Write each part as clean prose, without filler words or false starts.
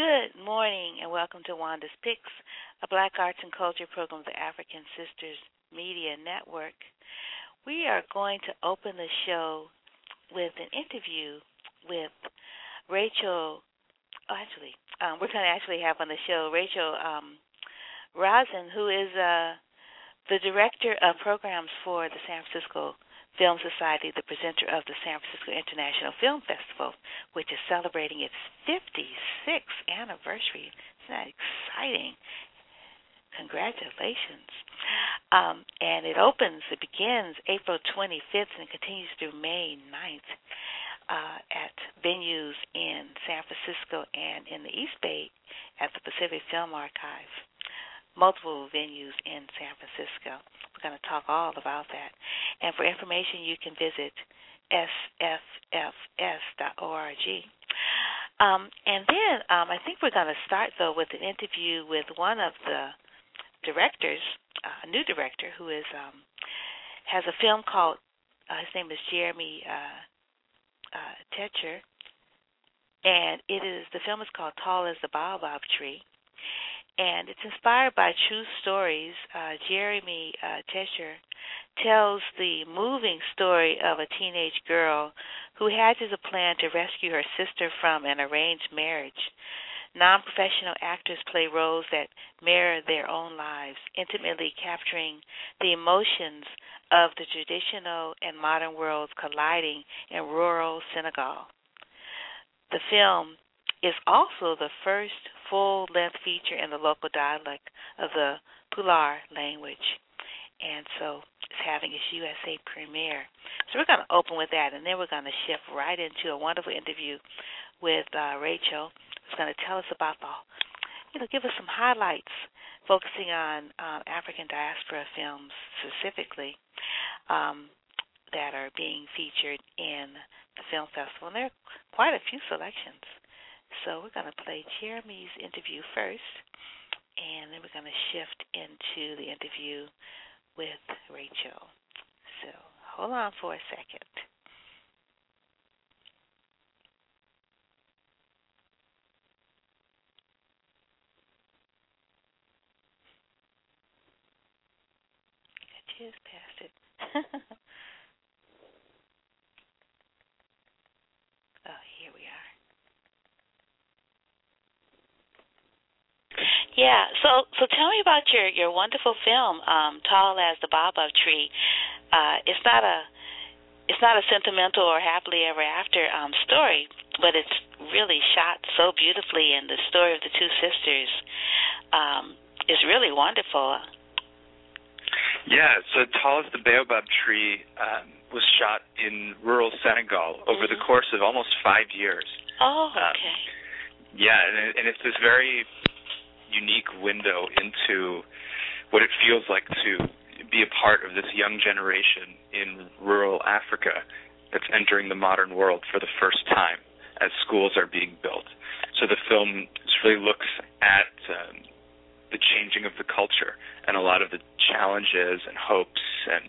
Good morning and welcome to Wanda's Picks, a Black Arts and Culture program of the African Sisters Media Network. We are going to open the show with an interview with Rachel. We're going to actually have on the show Rachel Rosen, who is the director of programs for the San Francisco Film Society, the presenter of the San Francisco International Film Festival, which is celebrating its 56th anniversary. Isn't that exciting? Congratulations. And it begins April 25th and continues through May 9th at venues in San Francisco and in the East Bay at the Pacific Film Archive. Multiple venues in San Francisco. We're going to talk all about that. And for information, you can visit sffs.org. And then I think we're going to start, though, with an interview with one of the directors, a new director, who has a film called, his name is Jeremy Techer, and the film is called Tall as the Baobab Tree. And it's inspired by true stories. Jeremy Techer tells the moving story of a teenage girl who hatches a plan to rescue her sister from an arranged marriage. Non-professional actors play roles that mirror their own lives, intimately capturing the emotions of the traditional and modern worlds colliding in rural Senegal. The film is also the first full-length feature in the local dialect of the Pulaar language. And so it's having its USA premiere. So we're going to open with that, and then we're going to shift right into a wonderful interview with Rachel, who's going to tell us about give us some highlights focusing on African diaspora films specifically that are being featured in the film festival. And there are quite a few selections. So we're going to play Jeremy's interview first, and then we're going to shift into the interview with Rachel. So hold on for a second. I just passed it. Oh, here we are. Yeah, so tell me about your wonderful film, Tall as the Baobab Tree. It's not a sentimental or happily ever after story, but it's really shot so beautifully, and the story of the two sisters is really wonderful. Yeah, so Tall as the Baobab Tree was shot in rural Senegal over the course of almost 5 years. Oh, okay. Yeah, and it's this very unique window into what it feels like to be a part of this young generation in rural Africa that's entering the modern world for the first time as schools are being built. So the film really looks at the changing of the culture and a lot of the challenges and hopes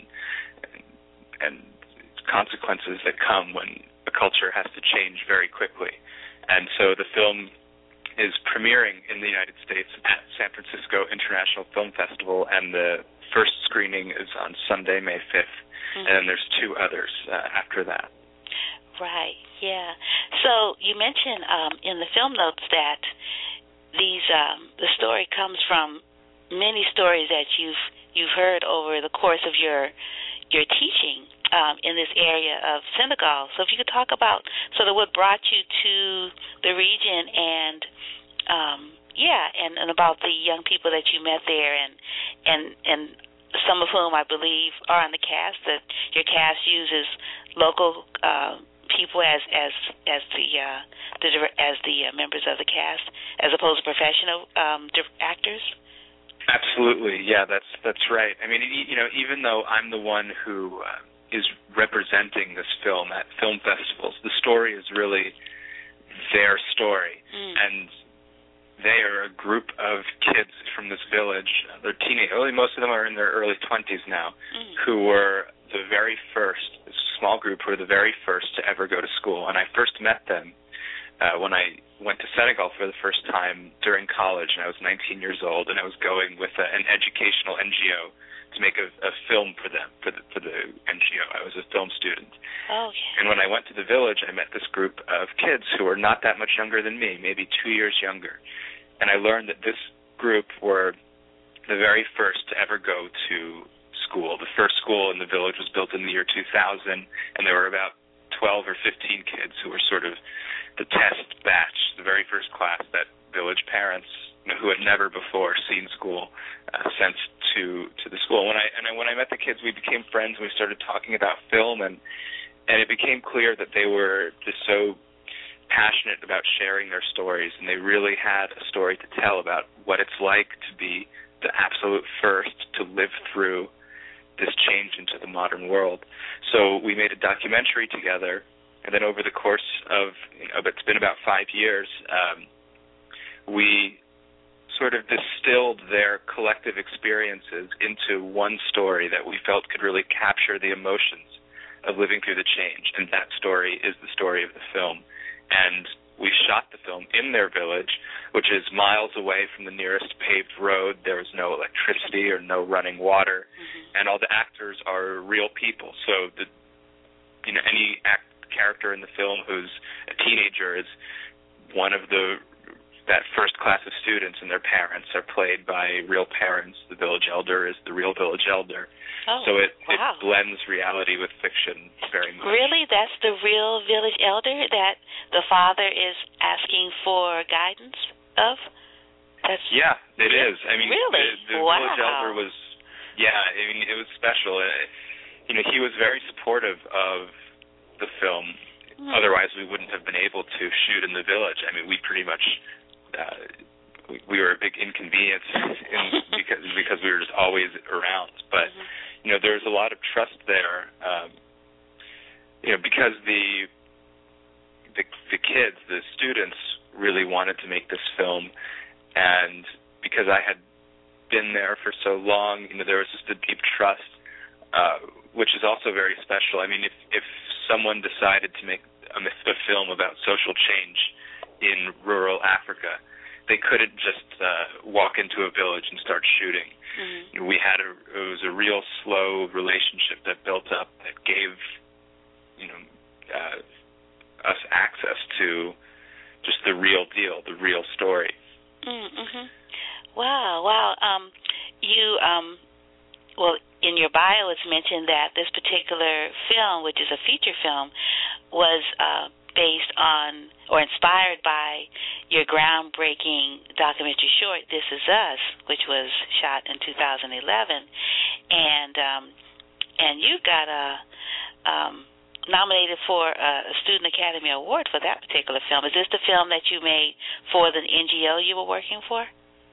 and consequences that come when a culture has to change very quickly. And so the film is premiering in the United States at San Francisco International Film Festival, and the first screening is on Sunday, May 5th, and then there's 2 others after that. Right, yeah. So you mentioned in the film notes that the story comes from many stories that you've heard over the course of your teaching in this area of Senegal. So if you could talk about sort of what brought you to the region and about the young people that you met there and some of whom I believe are on the cast, that your cast uses local people as the members of the cast as opposed to professional actors. Absolutely, yeah, that's right. I mean, even though I'm the one who is representing this film at film festivals, the story is really their story, and they are a group of kids from this village. They're most of them are in their early 20s now, who were the very first, this small group who were the very first to ever go to school. And I first met them when I went to Senegal for the first time during college, and I was 19 years old, and I was going with an educational NGO to make a film for them, for the NGO. I was a film student. Okay. And when I went to the village, I met this group of kids who were not that much younger than me, maybe 2 years younger. And I learned that this group were the very first to ever go to school. The first school in the village was built in the year 2000, and there were about 12 or 15 kids who were sort of the test batch, the very first class that village parents, who had never before seen school, sent to the school. When I met the kids, we became friends, and we started talking about film, and it became clear that they were just so passionate about sharing their stories, and they really had a story to tell about what it's like to be the absolute first to live through this change into the modern world. So we made a documentary together, and then over the course of, it's been about 5 years, we sort of distilled their collective experiences into one story that we felt could really capture the emotions of living through the change, and that story is the story of the film. And we shot the film in their village, which is miles away from the nearest paved road. There was no electricity or no running water, and all the actors are real people. So any character in the film who's a teenager is one of that first class of students, and their parents are played by real parents. The village elder is the real village elder. Oh, so it wow. blends reality with fiction very much. Really? That's the real village elder that the father is asking for guidance of? Yeah, it is. I mean, really? The village elder was, it was special. He was very supportive of the film. Otherwise, we wouldn't have been able to shoot in the village. I mean, we pretty much we were a big inconvenience because we were just always around. But there was a lot of trust there. Because the kids, the students, really wanted to make this film, and because I had been there for so long, there was just a deep trust, which is also very special. I mean, if someone decided to make a film about social change in rural Africa, they couldn't just walk into a village and start shooting. It was a real slow relationship that built up that gave us access to just the real deal, the real story. Wow. Well, in your bio, it's mentioned that this particular film, which is a feature film, was based on or inspired by your groundbreaking documentary short, This Is Us, which was shot in 2011. And you got nominated for a Student Academy Award for that particular film. Is this the film that you made for the NGO you were working for?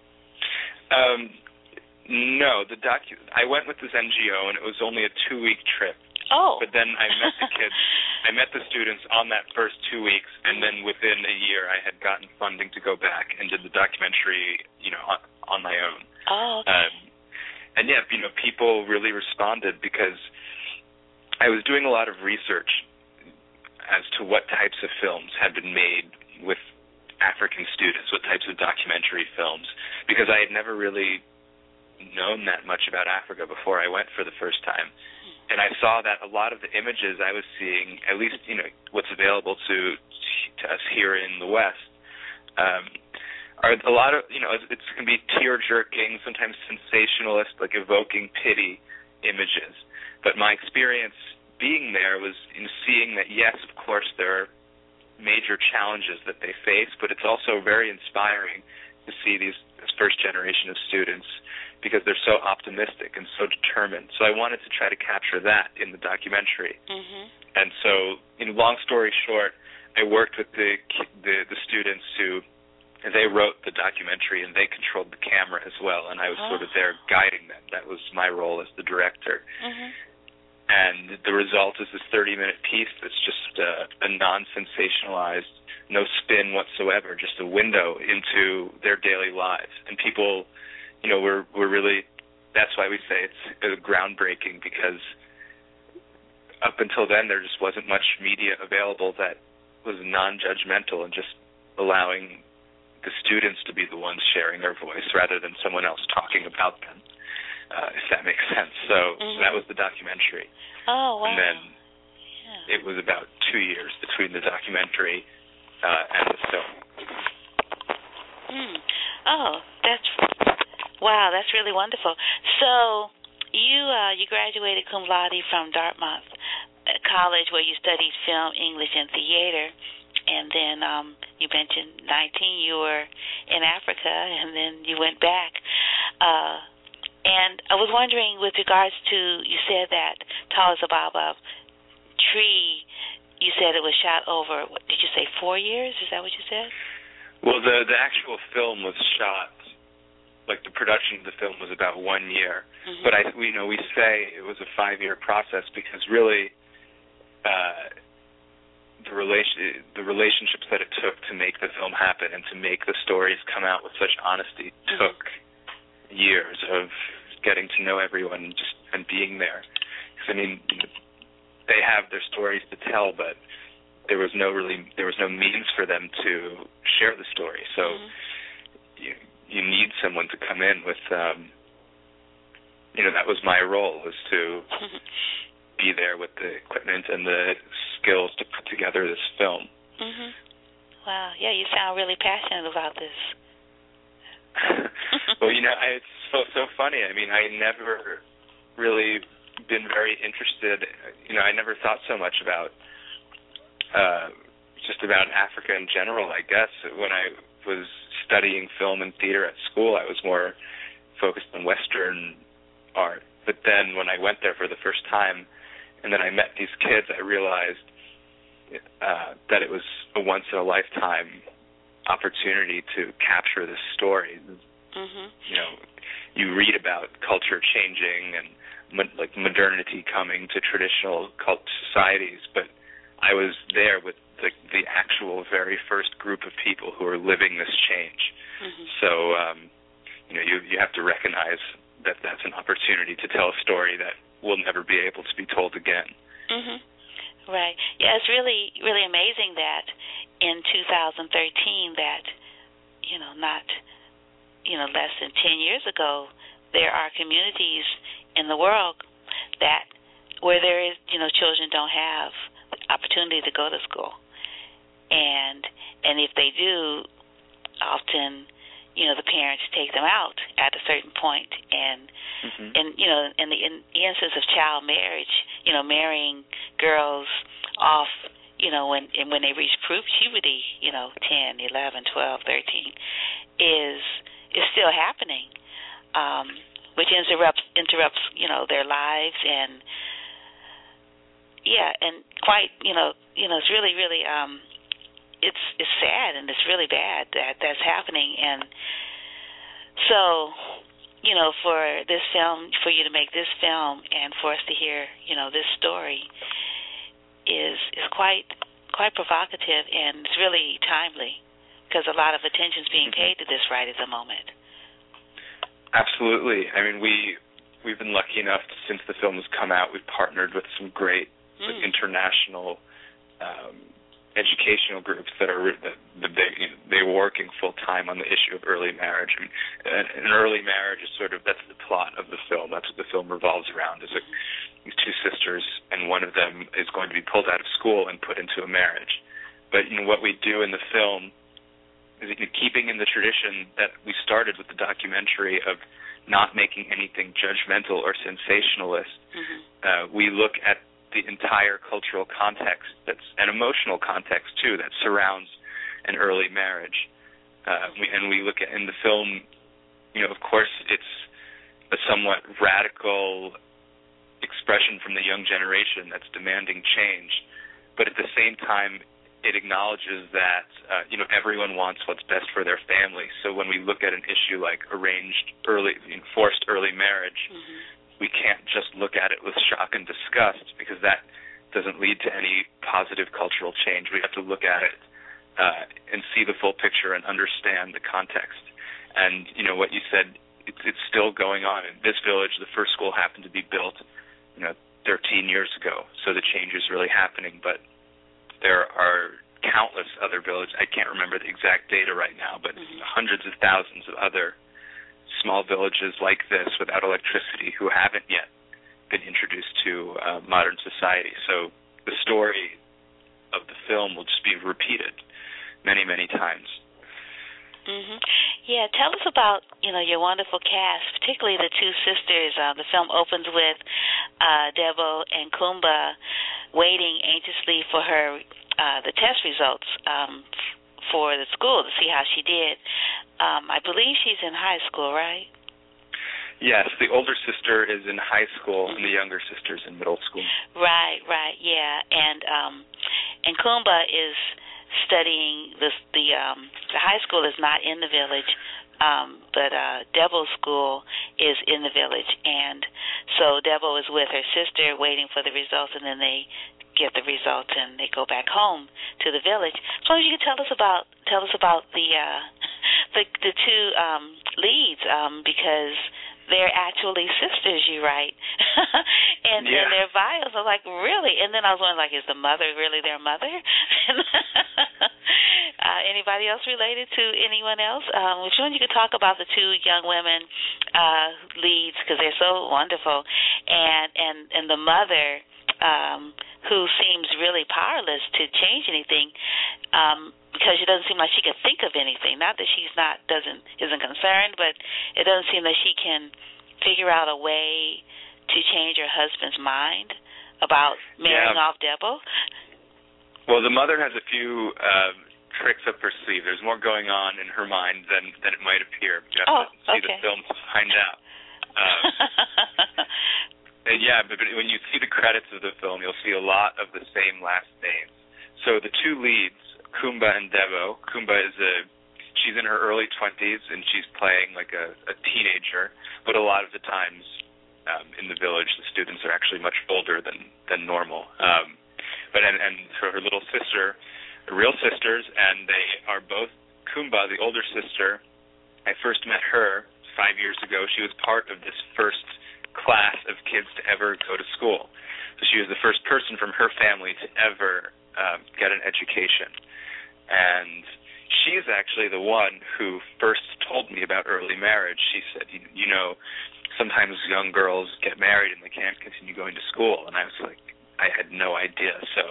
No, I went with this NGO, and it was only a 2-week trip. Oh. But then I met the kids, I met the students on that first 2 weeks, and then within a year I had gotten funding to go back and did the documentary, on my own. Oh, okay. And people really responded because I was doing a lot of research as to what types of films had been made with African students, what types of documentary films, because I had never really known that much about Africa before I went for the first time. And I saw that a lot of the images I was seeing, at least what's available to us here in the West, are a lot of it can be tear-jerking, sometimes sensationalist, like evoking pity images. But my experience being there was seeing that yes, of course there are major challenges that they face, but it's also very inspiring to see this first generation of students, because they're so optimistic and so determined. So I wanted to try to capture that in the documentary. And so, long story short, I worked with the students who, they wrote the documentary and they controlled the camera as well, and I was sort of there guiding them. That was my role as the director. And the result is this 30-minute piece that's just a non-sensationalized, no spin whatsoever, just a window into their daily lives. And people, we're really, that's why we say it's groundbreaking, because up until then there just wasn't much media available that was non-judgmental and just allowing the students to be the ones sharing their voice rather than someone else talking about them, if that makes sense. So that was the documentary. Oh, wow. And then it was about 2 years between the documentary and the film. Oh, that's really wonderful. So you graduated cum laude from Dartmouth College, where you studied film, English, and theater, and then you mentioned 19 you were in Africa, and then you went back. And I was wondering, with regards to, you said that Tall as a Baobab Tree, you said it was shot over, did you say 4 years? Is that what you said? Well, the actual film was shot, like the production of the film was about 1 year. But we say it was a 5-year process because really the relationships that it took to make the film happen and to make the stories come out with such honesty took years of getting to know everyone and being there. Because, I mean, they have their stories to tell, but there was no means for them to share the story. So you need someone to come in with, that was my role, was to be there with the equipment and the skills to put together this film. Wow, yeah, you sound really passionate about this. Well, it's so funny. I mean, I never really been very interested. I never thought so much about just about Africa in general, I guess. When I was studying film and theater at school, I was more focused on Western art. But then when I went there for the first time and then I met these kids, I realized that it was a once-in-a-lifetime opportunity to capture this story. You read about culture changing and modernity coming to traditional societies, but I was there with the actual very first group of people who are living this change. So, you have to recognize that that's an opportunity to tell a story that will never be able to be told again. Right. Yeah, it's really, really amazing that in 2013 that, not, less than 10 years ago, there are communities in the world where there is, children don't have the opportunity to go to school. And if they do, often, the parents take them out at a certain point, and in the instance of child marriage, marrying girls off, when they reach puberty, 10, 11, 12, 13, is still happening, which interrupts, their lives, and quite, it's really, really, it's sad, and it's really bad that that's happening. And so, for this film, for you to make this film, and for us to hear, this story is quite provocative, and it's really timely because a lot of attention is being paid to this right at the moment. Absolutely. I mean, we've been lucky enough since the film has come out. We've partnered with some great international educational groups that they were working full time on the issue of early marriage. I mean, an early marriage is that's the plot of the film. That's what the film revolves around. Is these two sisters, and one of them is going to be pulled out of school and put into a marriage. But what we do in the film is keeping in the tradition that we started with the documentary of not making anything judgmental or sensationalist. We look at the entire cultural context, that's an emotional context too, that surrounds an early marriage. And we look at in the film, of course, it's a somewhat radical expression from the young generation that's demanding change, but at the same time, it acknowledges that everyone wants what's best for their family. So when we look at an issue like forced early marriage, we can't just look at it with shock and disgust, because that doesn't lead to any positive cultural change. We have to look at it and see the full picture and understand the context. And what you said, it's still going on. In this village, the first school happened to be built 13 years ago, so the change is really happening. But there are countless other villages. I can't remember the exact data right now, but hundreds of thousands of other small villages like this without electricity who haven't yet been introduced to modern society. So the story of the film will just be repeated many, many times. Yeah, tell us about, your wonderful cast, particularly the two sisters. The film opens with Debo and Kumba waiting anxiously for her the test results for the school to see how she did. I believe she's in high school, right? Yes, the older sister is in high school and the younger sister's in middle school. Right, yeah. And Kumba is studying the high school is not in the village, but Debo's school is in the village, and so Debo is with her sister waiting for the results, and then they get the results and they go back home to the village. So you could tell us about the two leads, because they're actually sisters, you write. and their bios are like, really? And then I was wondering, like, is the mother really their mother? Anybody else related to anyone else? If you could talk about the two young women leads, because they're so wonderful, and the mother who seems really powerless to change anything, because it doesn't seem like she could think of anything. Not that isn't concerned, but it doesn't seem that she can figure out a way to change her husband's mind about marrying off Debo. Well, the mother has a few tricks up her sleeve. There's more going on in her mind than it might appear. You have to see the film to find out. But when you see the credits of the film, you'll see a lot of the same last names. So the two leads, Kumba and Debo. Kumba she's in her early 20s, and she's playing like a teenager, but a lot of the times in the village, the students are actually much older than normal. But for her little sister, they're real sisters, and they are both Kumba, the older sister. I first met her 5 years ago. She was part of this first class of kids to ever go to school. So she was the first person from her family to ever get an education. And she is actually the one who first told me about early marriage. She said, sometimes young girls get married and they can't continue going to school. And I was like, I had no idea. So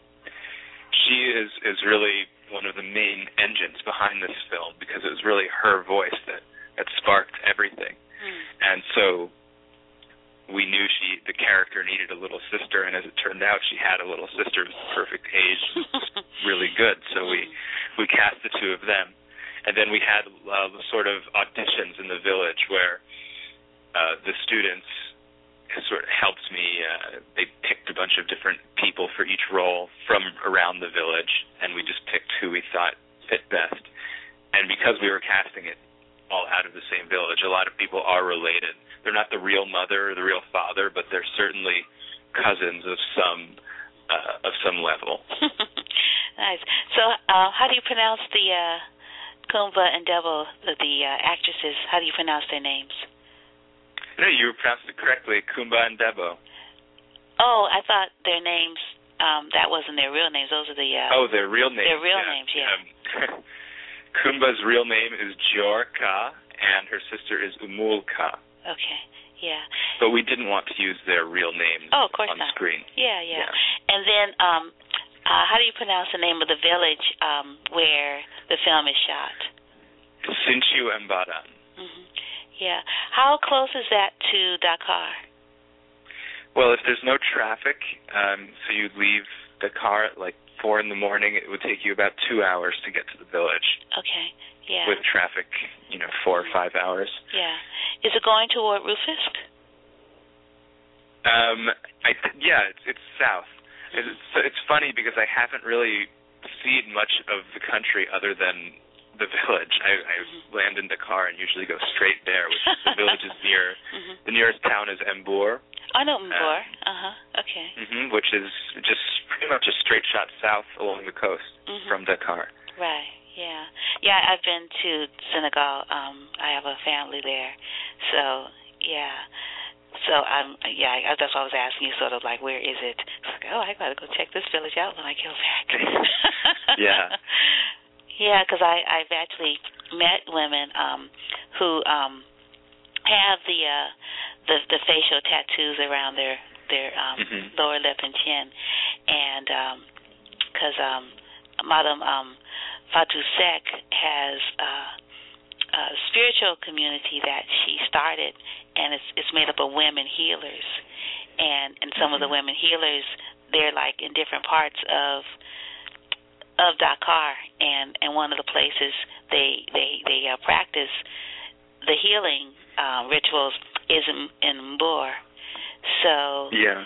she is really one of the main engines behind this film, because it was really her voice that sparked everything. And so we knew the character needed a little sister, and as it turned out, she had a little sister who was the perfect age, really good. So we cast the two of them. And then we had sort of auditions in the village where the students sort of helped me. They picked a bunch of different people for each role from around the village, and we just picked who we thought fit best. And because we were casting it all out of the same village, a lot of people are related. They're not the real mother or the real father, but they're certainly cousins of some level. Nice. So how do you pronounce the Kumba and Debo, the actresses? How do you pronounce their names? No, you pronounced it correctly, Kumba and Debo. Oh, I thought their names, that wasn't their real names. Those are the... their real names. Their real names, yeah. Kumba's real name is Jorka, and her sister is Umulka. Okay, yeah. But we didn't want to use their real names of course on not. Screen. Yeah. And then how do you pronounce the name of the village where the film is shot? Sinchu Mbadan. Yeah. How close is that to Dakar? Well, if there's no traffic, so you'd leave Dakar at like 4 in the morning, it would take you about 2 hours to get to the village. Okay, yeah. With traffic, 4 or 5 hours. Yeah. Is it going toward Rufisque? It's south. It's funny because I haven't really seen much of the country other than the village. I land in Dakar and usually go straight there, which the village is near. The nearest town is Mbour. I know Mbour. Okay. Which is just pretty much a straight shot south along the coast from Dakar. Right. Yeah. Yeah, I've been to Senegal. I have a family there. So, yeah. So that's why I was asking you, sort of like, where is it? It's like, I got to go check this village out when I get back. Yeah. Yeah, because I've actually met women who have the facial tattoos around their lower lip and chin, and because Madam Fatou Seck has a spiritual community that she started, and it's made up of women healers, and some of the women healers, they're like in different parts of Dakar, and one of the places they practice the healing rituals is in Mbour. So yeah.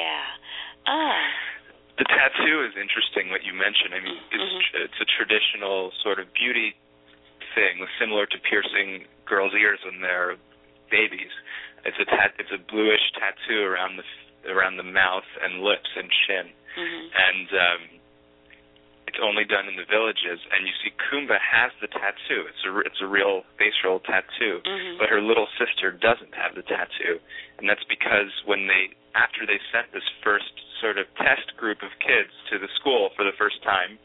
The tattoo is interesting. What you mentioned. I mean, it's a traditional sort of beauty thing, similar to piercing girls' ears when they're babies. It's a bluish tattoo around the mouth and lips and chin, and it's only done in the villages. And you see, Kumba has the tattoo. It's a real facial tattoo, but her little sister doesn't have the tattoo, and that's because after they sent this first sort of test group of kids to the school for the first time,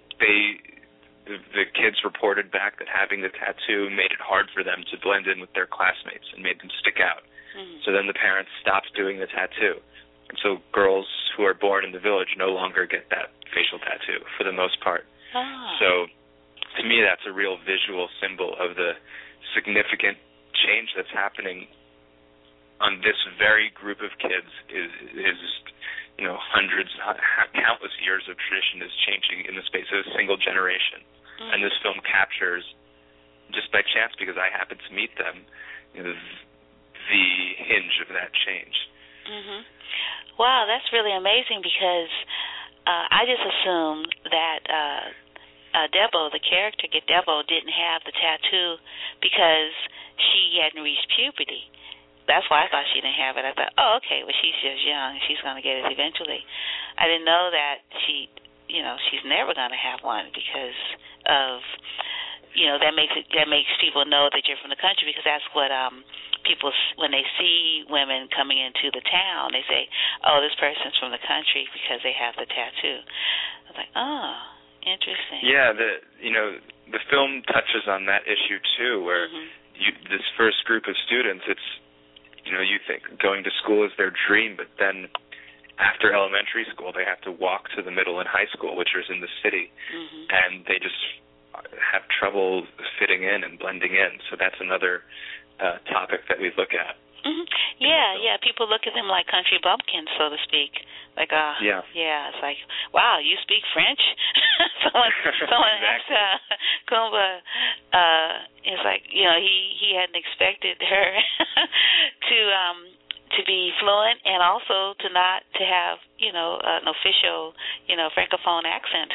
the kids reported back that having the tattoo made it hard for them to blend in with their classmates and made them stick out. So then the parents stopped doing the tattoo. And so girls who are born in the village no longer get that facial tattoo for the most part. So to me, that's a real visual symbol of the significant change that's happening on this very group of kids. Is hundreds, countless years of tradition is changing in the space of a single generation. And this film captures, just by chance because I happened to meet them, the hinge of that change. Wow, that's really amazing because I just assumed that Debo, the character Debo, didn't have the tattoo because she hadn't reached puberty. That's why I thought she didn't have it. I thought, okay, well, she's just young. She's going to get it eventually. I didn't know that she's never going to have one because of, that makes people know that you're from the country, because that's what people, when they see women coming into the town, they say, oh, this person's from the country because they have the tattoo. I was like, oh, interesting. Yeah, the film touches on that issue too, where this first group of students, it's, you think going to school is their dream, but then after elementary school, they have to walk to the middle and high school, which is in the city, and they just have trouble fitting in and blending in. So that's another topic that we look at. Yeah. People look at them like country bumpkins, so to speak. Like, it's like, wow, you speak French? someone asked Kumba, it's like, he hadn't expected her to be fluent and also to not to have, an official, Francophone accent.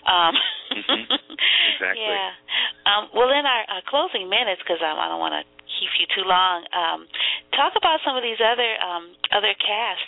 Exactly. Yeah. Well, in our closing minutes, because I don't want to keep you too long, talk about some of these other cast.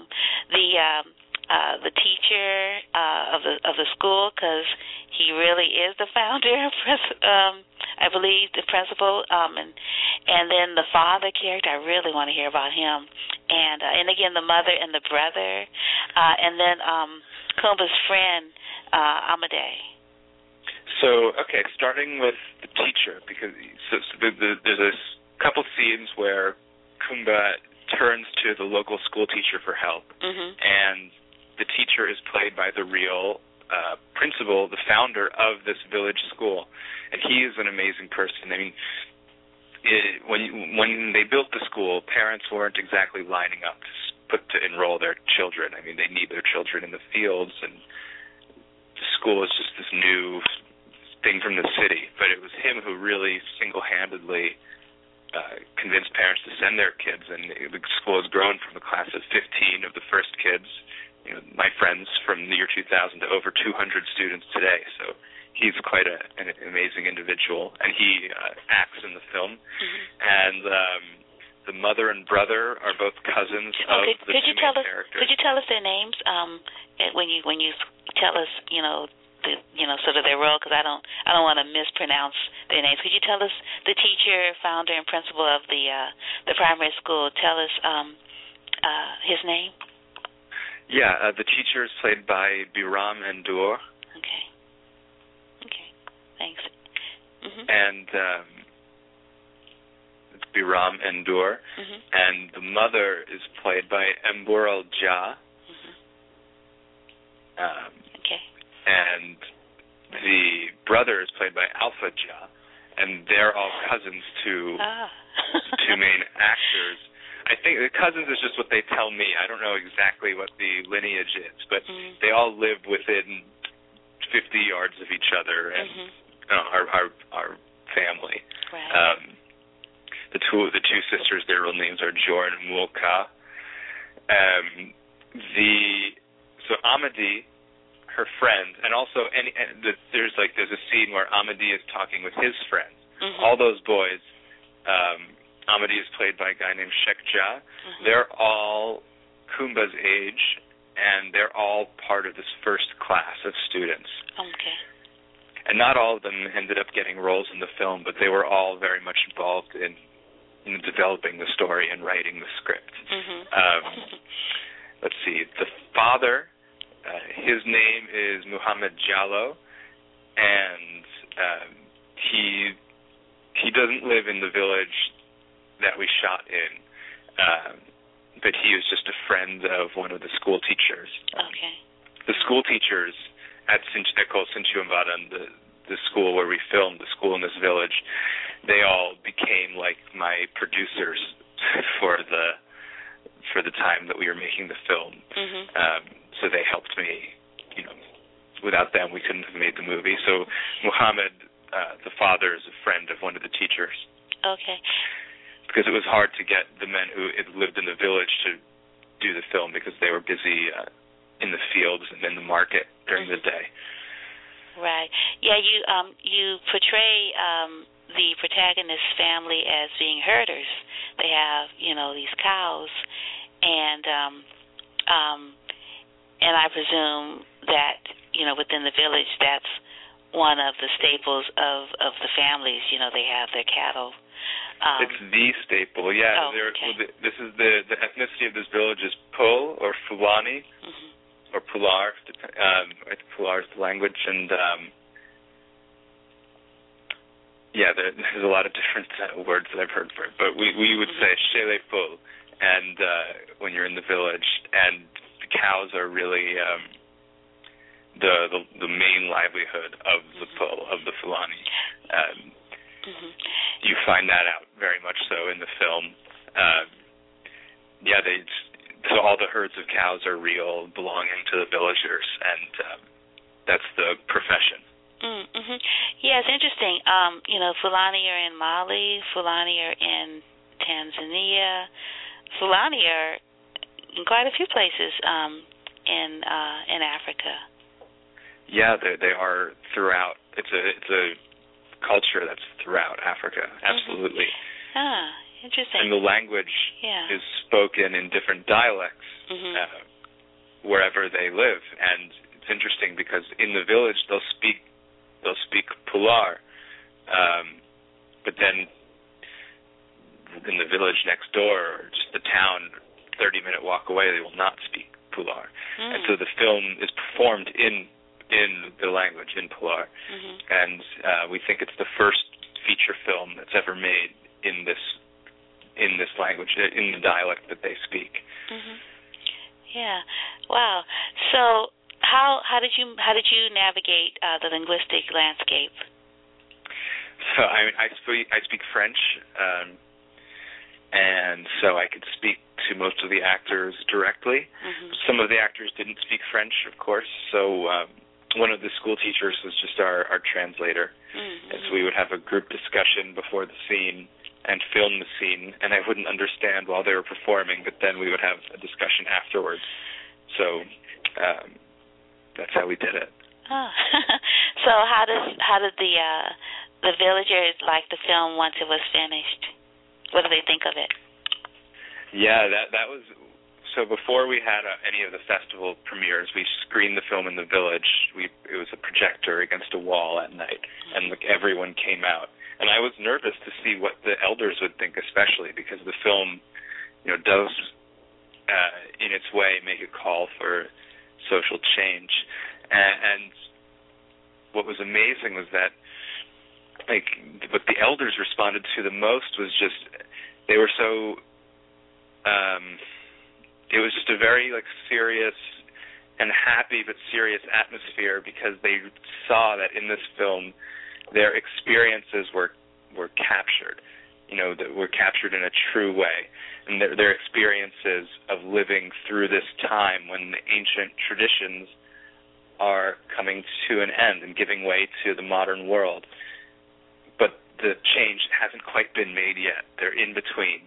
The teacher of the school, because he really is the founder, I believe, the principal, and then the father character. I really want to hear about him, and again the mother and the brother, and then Kumba's friend Amadei. So, okay, starting with the teacher, because there's a couple scenes where Kumba turns to the local school teacher for help, and the teacher is played by the real principal, the founder of this village school, and he is an amazing person. I mean, when they built the school, parents weren't exactly lining up to enroll their children. I mean, they need their children in the fields, and the school is just this new thing from the city. But it was him who really single-handedly convinced parents to send their kids, and the school has grown from a class of 15 of the first kids, my friends, from the year 2000 to over 200 students today. So he's quite an amazing individual, and he acts in the film. And the mother and brother are both cousins of the two main characters. Could you tell us their names when you tell us, the sort of their role, because I don't want to mispronounce their names. Could you tell us the teacher, founder, and principal of the primary school? Tell us his name. Yeah, the teacher is played by Biram Endur. Okay, thanks. And it's Biram Endur, and the mother is played by Embural Jah. Okay. And the brother is played by Alpha Jah, and they're all cousins to the two main actors. I think the cousins is just what they tell me. I don't know exactly what the lineage is, but they all live within 50 yards of each other, and our family. Right. The two sisters, their real names are Jor and Mulka. So Amadi, her friend, and also there's a scene where Amadi is talking with his friends. All those boys. Amadi is played by a guy named Sheikh Jah. They're all Kumba's age, and they're all part of this first class of students. Okay. And not all of them ended up getting roles in the film, but they were all very much involved in developing the story and writing the script. Let's see. The father, his name is Muhammad Jallo, and he doesn't live in the village that we shot in, but he was just a friend of one of the school teachers. Okay. The school teachers at École Sinthiou-Mbadan, the school where we filmed, the school in this village, they all became like my producers for the time that we were making the film. So they helped me. Without them, we couldn't have made the movie. So Muhammad, the father, is a friend of one of the teachers. Okay. Because it was hard to get the men who had lived in the village to do the film because they were busy in the fields and in the market during the day. Right. Yeah, you portray the protagonist's family as being herders. They have, these cows, and I presume that, within the village, that's one of the staples of the families. They have their cattle. It's the staple, yeah. Okay. This is the ethnicity of this village is Pul or Fulani or Pular. Pular is the language, and there's a lot of different words that I've heard for it. But we would say Shele Pul, and when you're in the village, and the cows are really the main livelihood of the Pul, of the Fulani. You find that out very much so in the film. So all the herds of cows are real, belonging to the villagers, and that's the profession. Yeah, it's interesting. Fulani are in Mali, Fulani are in Tanzania, Fulani are in quite a few places in Africa. Yeah, they are throughout. It's a culture that's throughout Africa, absolutely. Interesting. And the language is spoken in different dialects wherever they live, and it's interesting because in the village they'll speak Pular, but then in the village next door, or just the town 30-minute walk away, they will not speak Pular. And so the film is performed in the language, in Pular. And we think it's the first feature film that's ever made in this language, in the dialect that they speak. Yeah. Wow. So how did you navigate the linguistic landscape? So I speak French, and so I could speak to most of the actors directly. Some of the actors didn't speak French, of course, so one of the school teachers was just our translator. And so we would have a group discussion before the scene and film the scene, and I wouldn't understand while they were performing, but then we would have a discussion afterwards. So that's how we did it. Oh. So how did the villagers like the film once it was finished? What do they think of it? Yeah, that was So before we had any of the festival premieres, we screened the film in the Village. It was a projector against a wall at night, and everyone came out. And I was nervous to see what the elders would think, especially because the film, does in its way make a call for social change. And what was amazing was that, what the elders responded to the most was just they were so. It was just a very serious and happy but serious atmosphere because they saw that in this film their experiences were captured, that were captured in a true way, and their experiences of living through this time when the ancient traditions are coming to an end and giving way to the modern world. But the change hasn't quite been made yet. They're in between.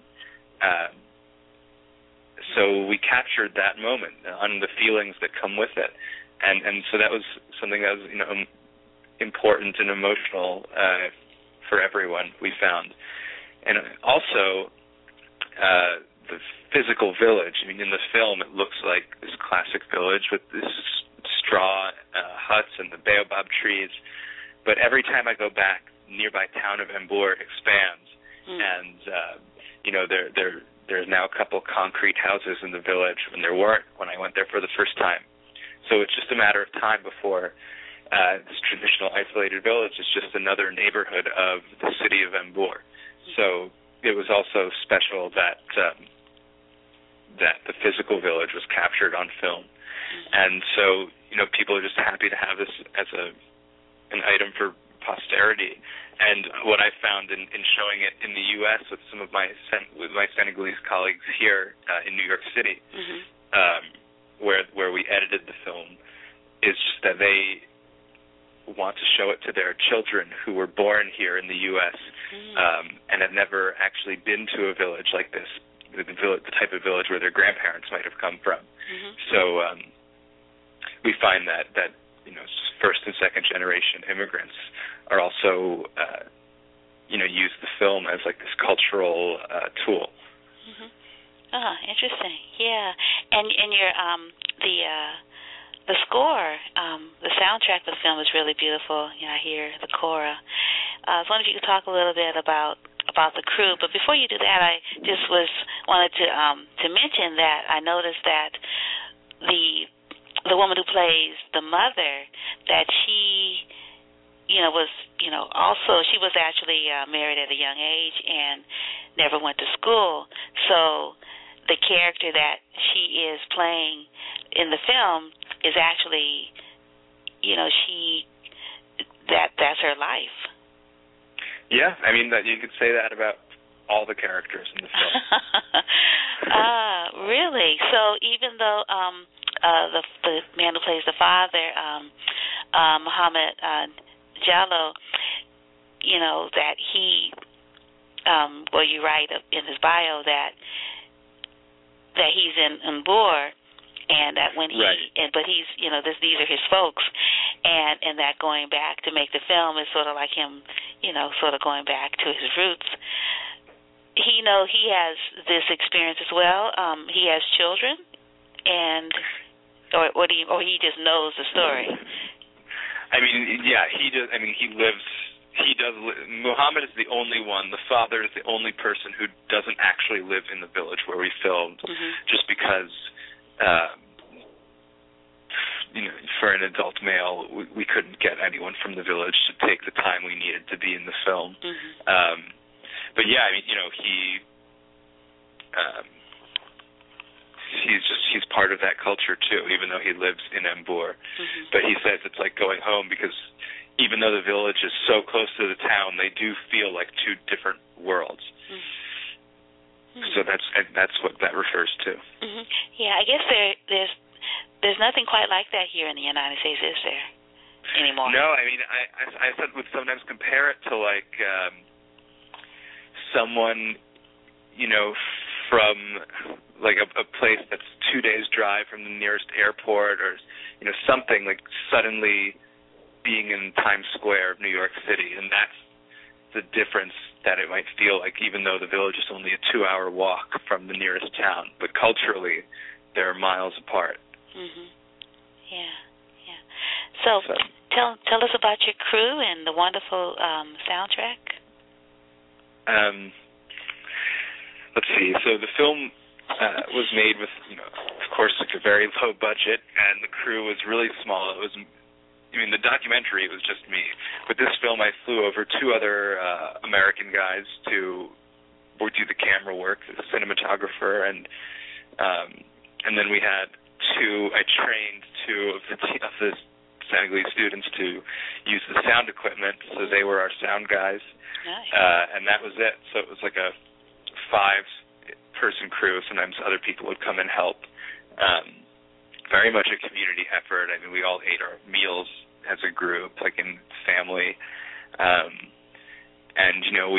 So we captured that moment and the feelings that come with it, and so that was something that was important and emotional for everyone, we found. And also the physical village. In the film it looks like this classic village with this straw huts and the baobab trees, but every time I go back, nearby town of Mbour expands, and there's now a couple concrete houses in the village, and there weren't when I went there for the first time. So it's just a matter of time before this traditional isolated village is just another neighborhood of the city of Mbour. So it was also special that the physical village was captured on film. And so, people are just happy to have this as an item for posterity. And what I found in showing it in the U.S. with some of my Senegalese colleagues here in New York City, where we edited the film, is just that they want to show it to their children who were born here in the U.S. And have never actually been to a village like this, the type of village where their grandparents might have come from. So we find that first and second generation immigrants are also use the film as this cultural tool. Oh, interesting. Yeah. And your the score, the soundtrack of the film is really beautiful. I hear the kora. I was wondering if you could talk a little bit about the crew. But before you do that, I just wanted to mention that I noticed that the woman who plays the mother, that she was also, she was actually married at a young age and never went to school. So the character that she is playing in the film is actually, that's her life. Yeah, that you could say that about all the characters in the film. Really? So even though the man who plays the father, Mohamed Jallo, that he, you write in his bio that he's in Mbour, and that when but he's, these are his folks, and that going back to make the film is sort of like him, sort of going back to his roots. He has this experience as well. He has children, or he just knows the story. Yeah, he does. He does. Muhammad is the only one. The father is the only person who doesn't actually live in the village where we filmed, just because, for an adult male, we couldn't get anyone from the village to take the time we needed to be in the film. But yeah, he's part of that culture too, even though he lives in Mbour. But he says it's like going home because even though the village is so close to the town, they do feel like two different worlds. So that's what that refers to. Yeah, I guess there's nothing quite like that here in the United States, is there, anymore? No, I would sometimes compare it to someone, from a place that's 2 days drive from the nearest airport, or something, suddenly being in Times Square of New York City, and that's the difference that it might feel like, even though the village is only a 2-hour walk from the nearest town, but culturally they're miles apart. Mhm. Yeah. So tell us about your crew and the wonderful soundtrack. Let's see. So the film was made with, of course, like a very low budget, and the crew was really small. The documentary was just me. With this film, I flew over 2 other American guys to do the camera work, the cinematographer, and then we had I trained 2 of the Senegalese students to use the sound equipment, so they were our sound guys. Nice. And that was it. So it was like a 5-person crew. Sometimes other people would come and help. Very much a community effort. I mean, we all ate our meals as a group, like in family. And,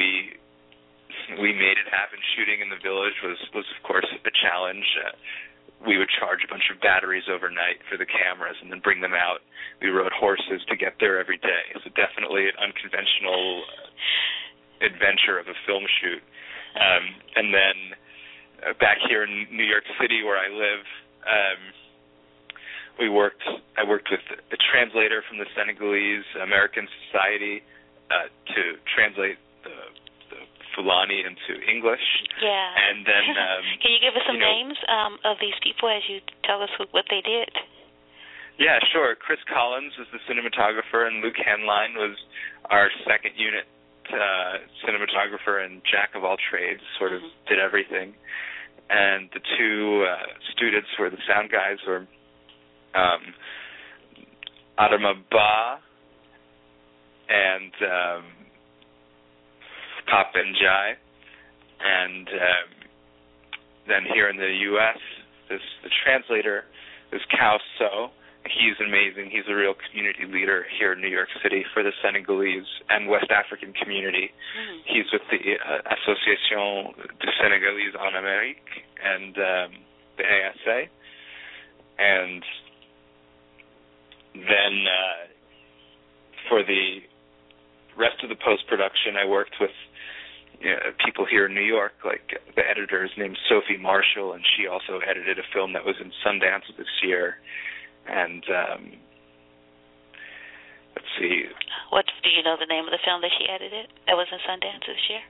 we made it happen. Shooting in the village was of course, a challenge. We would charge a bunch of batteries overnight for the cameras and then bring them out. We rode horses to get there every day. So definitely an unconventional adventure of a film shoot. And then back here in New York City, where I live, I worked with a translator from the Senegalese American Society to translate the Fulani into English. Yeah. And then can you give us some names of these people as you tell us what they did? Yeah, sure. Chris Collins was the cinematographer, and Luke Henline was our second unit cinematographer and jack of all trades, sort of did everything. And the 2 students who were the sound guys were Adama Ba and Pop Njai. And then here in the U.S., the translator is Kao So. He's amazing. He's a real community leader here in New York City for the Senegalese and West African community. He's with the Association du Sénégalais en Amérique and the ASA. And then for the rest of the post-production, I worked with people here in New York, like the editor is named Sophie Marshall, and she also edited a film that was in Sundance this year. And let's see. What do you know the name of the film that she edited that was in Sundance this year?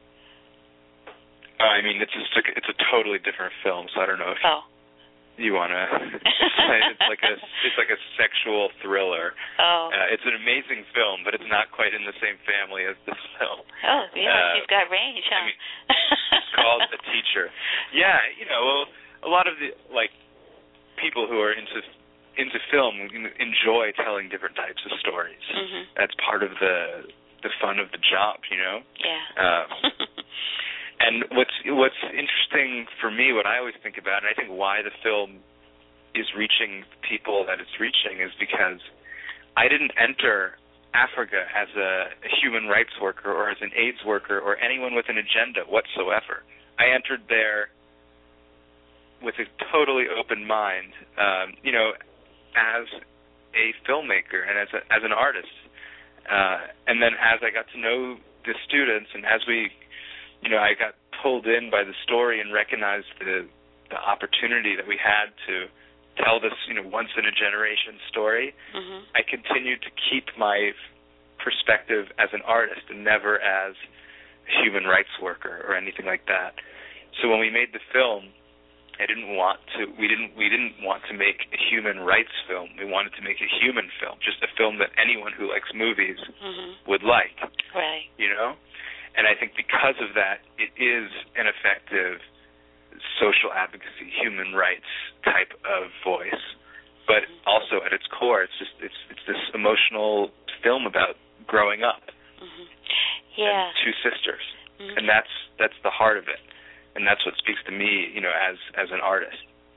It's a totally different film, so I don't know if you want to. It's like a sexual thriller. Oh. It's an amazing film, but it's not quite in the same family as this film. Oh, yeah, she's got range, huh? It's called The Teacher. Yeah, a lot of the people who are into film enjoy telling different types of stories. That's part of the fun of the job, Yeah. And what's interesting for me, what I always think about, and I think why the film is reaching people that it's reaching, is because I didn't enter Africa as a human rights worker or as an AIDS worker or anyone with an agenda whatsoever. I entered there with a totally open mind, as a filmmaker and as an artist. And then as I got to know the students, and as I got pulled in by the story and recognized the opportunity that we had to tell this, once in a generation story, I continued to keep my perspective as an artist and never as a human rights worker or anything like that. So when we made the film, we didn't want to make a human rights film. We wanted to make a human film, just a film that anyone who likes movies would like. Right. And I think because of that, it is an effective social advocacy, human rights type of voice. But also at its core, it's this emotional film about growing up. Yeah. And 2 sisters. And that's the heart of it. And that's what speaks to me, as an artist.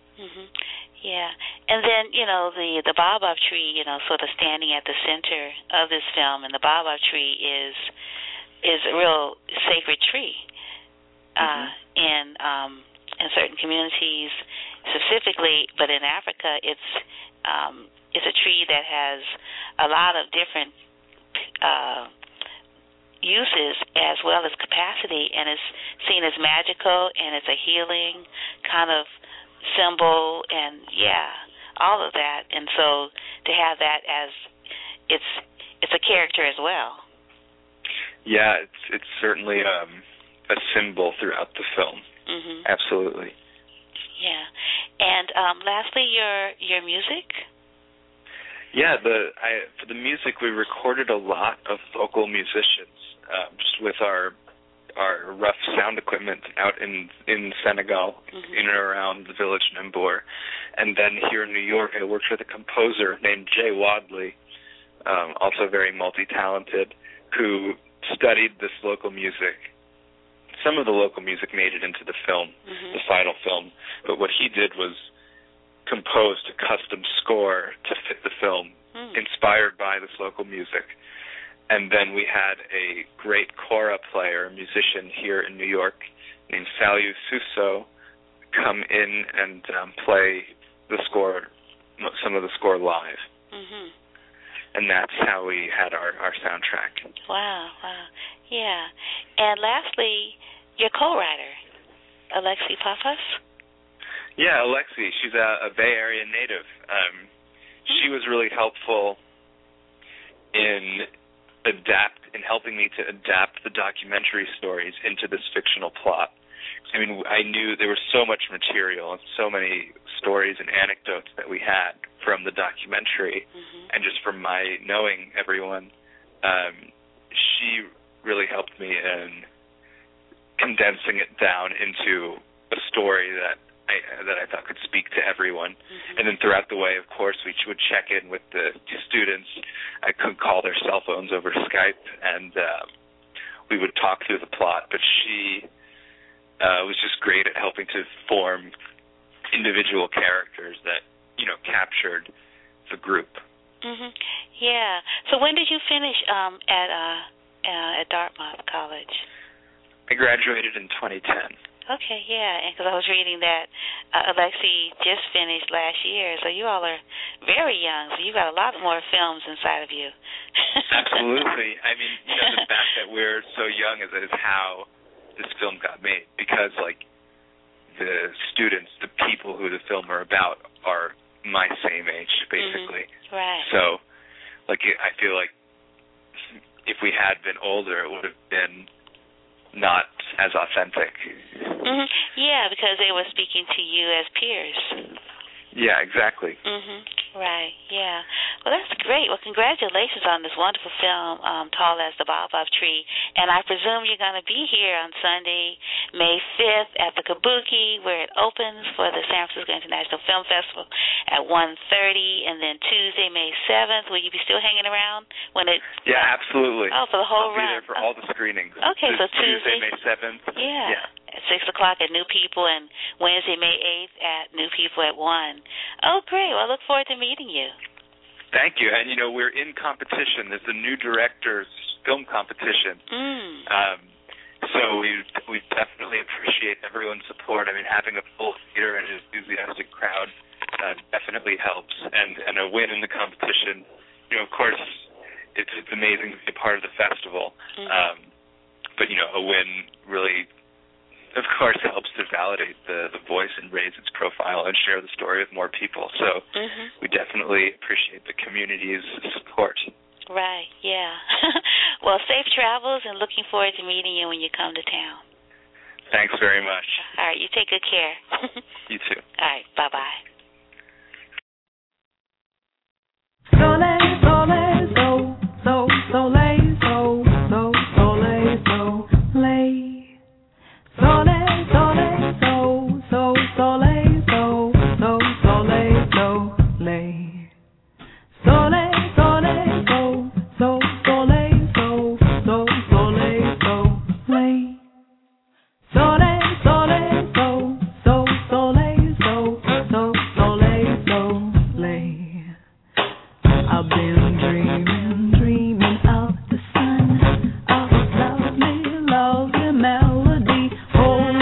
Yeah. And then, the baobab tree, sort of standing at the center of this film, and the baobab tree is a real sacred tree. In certain communities specifically, but in Africa, it's a tree that has a lot of different uses as well as capacity, and it's seen as magical, and it's a healing kind of symbol, and all of that. And so to have that as it's a character as well. Yeah, it's certainly a symbol throughout the film. Mm-hmm. Absolutely. Yeah. And lastly, your music. Yeah, for the music, we recorded a lot of local musicians, just with our rough sound equipment out in Senegal, mm-hmm. in and around the village Nambour. And then here in New York, I worked with a composer named Jay Wadley, also very multi-talented, who studied this local music. Some of the local music made it into the film, mm-hmm. the final film, but what he did was composed a custom score to fit the film, inspired by this local music. And then we had a great kora player, a musician here in New York named Saliu Suso, come in and play the score, some of the score live. Mm-hmm. And that's how we had our soundtrack. Wow. Yeah. And lastly, your co-writer, Alexi Pappas? Yeah, Alexi. She's a Bay Area native. She was really helpful in helping me to adapt the documentary stories into this fictional plot. I mean, I knew there was so much material and so many stories and anecdotes that we had from the documentary, mm-hmm. and just from my knowing everyone, she really helped me in condensing it down into a story that I thought could speak to everyone. Mm-hmm. And then throughout the way, of course, we would check in with the students. I could call their cell phones over Skype, and we would talk through the plot. But she was just great at helping to form individual characters that, captured the group. Mm-hmm. Yeah. So when did you finish at Dartmouth College? I graduated in 2010. Okay, yeah, because I was reading that Alexi just finished last year, so you all are very young, so you got a lot more films inside of you. Absolutely. I mean, the fact that we're so young is how this film got made, because, the students, the people who the film are about, are my same age, basically. Mm-hmm. Right. So, I feel like if we had been older, it would have been not as authentic. Mm-hmm. Yeah, because they were speaking to you as peers. Yeah, exactly. Mm-hmm. Right, yeah. Well, that's great. Well, congratulations on this wonderful film, Tall as the Baobab Tree. And I presume you're going to be here on Sunday, May 5th at the Kabuki, where it opens for the San Francisco International Film Festival at 1:30, and then Tuesday, May 7th. Will you be still hanging around when it? Yeah, absolutely. Oh, for the whole run. run. I'll be there for all the screenings. Okay, so Tuesday, May 7th. Yeah. At 6 o'clock at New People, and Wednesday, May 8th at New People at 1. Oh, great. Well, I look forward to meeting you. Thank you. And, we're in competition. There's a new director's film competition. So we definitely appreciate everyone's support. I mean, having a full theater and an enthusiastic crowd definitely helps. And a win in the competition, of course, it's amazing to be a part of the festival. Mm-hmm. But, a win really, of course, helps to validate the voice and raise its profile and share the story with more people. So we definitely appreciate the community's support. Right, yeah. Well, safe travels, and looking forward to meeting you when you come to town. Thanks very much. All right, you take good care. You too. All right, bye-bye. Melody, oh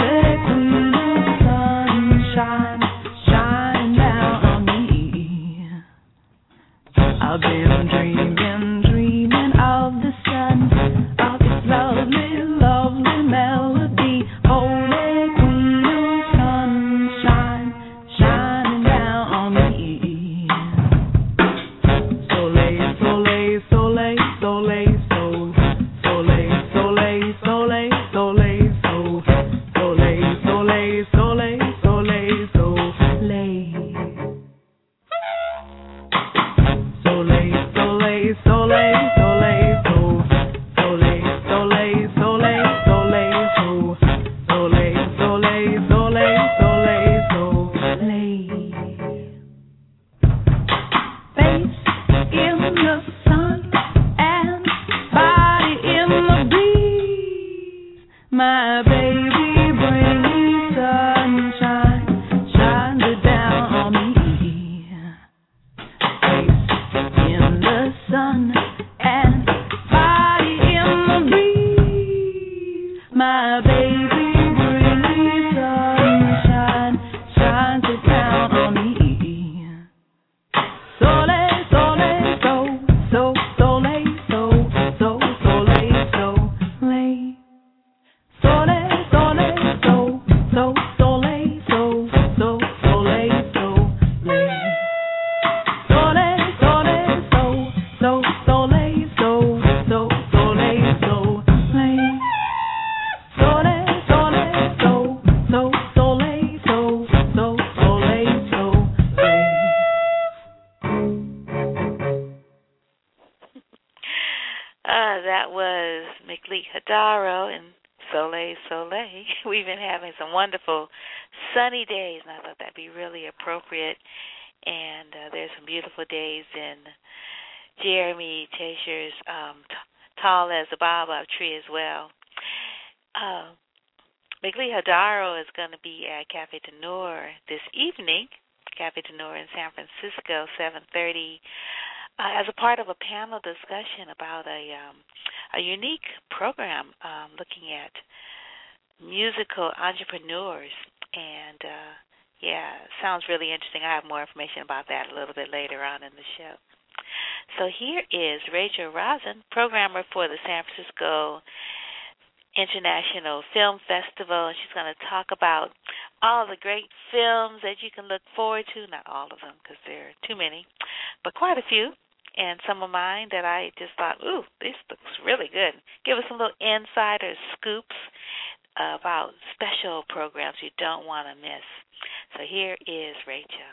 That was Mikli Hadaro and Soleil Soleil. We've been having some wonderful sunny days, and I thought that'd be really appropriate. And there's some beautiful days in Jeremy Teixeira's Tall as a Baobab Tree as well. Mikli Hadaro is going to be at Cafe du Nord this evening, Cafe du Nord in San Francisco, 7:30. As a part of a panel discussion about a unique program looking at musical entrepreneurs. And, sounds really interesting. I have more information about that a little bit later on in the show. So here is Rachel Rosen, programmer for the San Francisco International Film Festival, and she's going to talk about all the great films that you can look forward to. Not all of them, because there are too many, but quite a few. And some of mine that I just thought, ooh, this looks really good. Give us some little insider scoops about special programs you don't want to miss. So here is Rachel.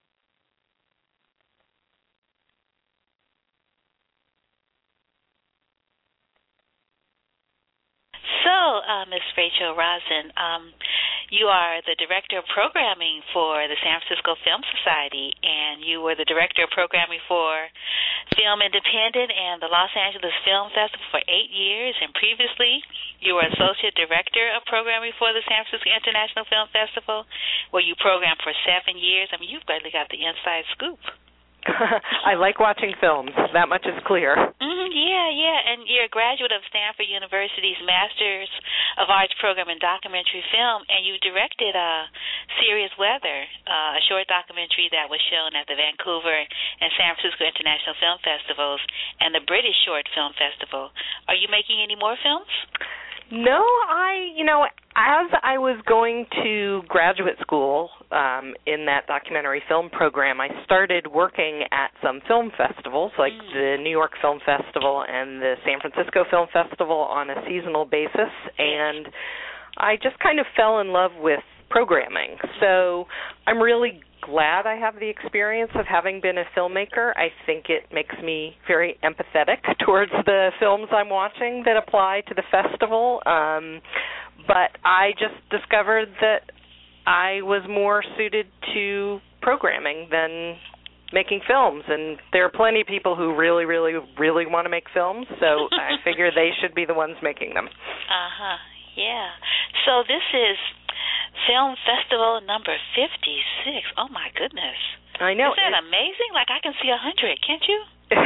So, Ms. Rachel Rosen, you are the Director of Programming for the San Francisco Film Society, and you were the Director of Programming for Film Independent and the Los Angeles Film Festival for 8 years, and previously you were Associate Director of Programming for the San Francisco International Film Festival, where you programmed for 7 years. I mean, you've really got the inside scoop. I like watching films. That much is clear. Yeah. And you're a graduate of Stanford University's Masters of Arts program in documentary film, and you directed Serious Weather, a short documentary that was shown at the Vancouver and San Francisco International Film Festivals and the British Short Film Festival. Are you making any more films? No, as I was going to graduate school in that documentary film program, I started working at some film festivals, like the New York Film Festival and the San Francisco Film Festival on a seasonal basis, and I just kind of fell in love with programming. So I'm really glad I have the experience of having been a filmmaker. I think it makes me very empathetic towards the films I'm watching that apply to the festival. But I just discovered that I was more suited to programming than making films. And there are plenty of people who really, really, really want to make films, so I figure they should be the ones making them. Yeah. So this is Film Festival number 56. Oh, my goodness. I know. Isn't that amazing? Like, I can see 100, can't you?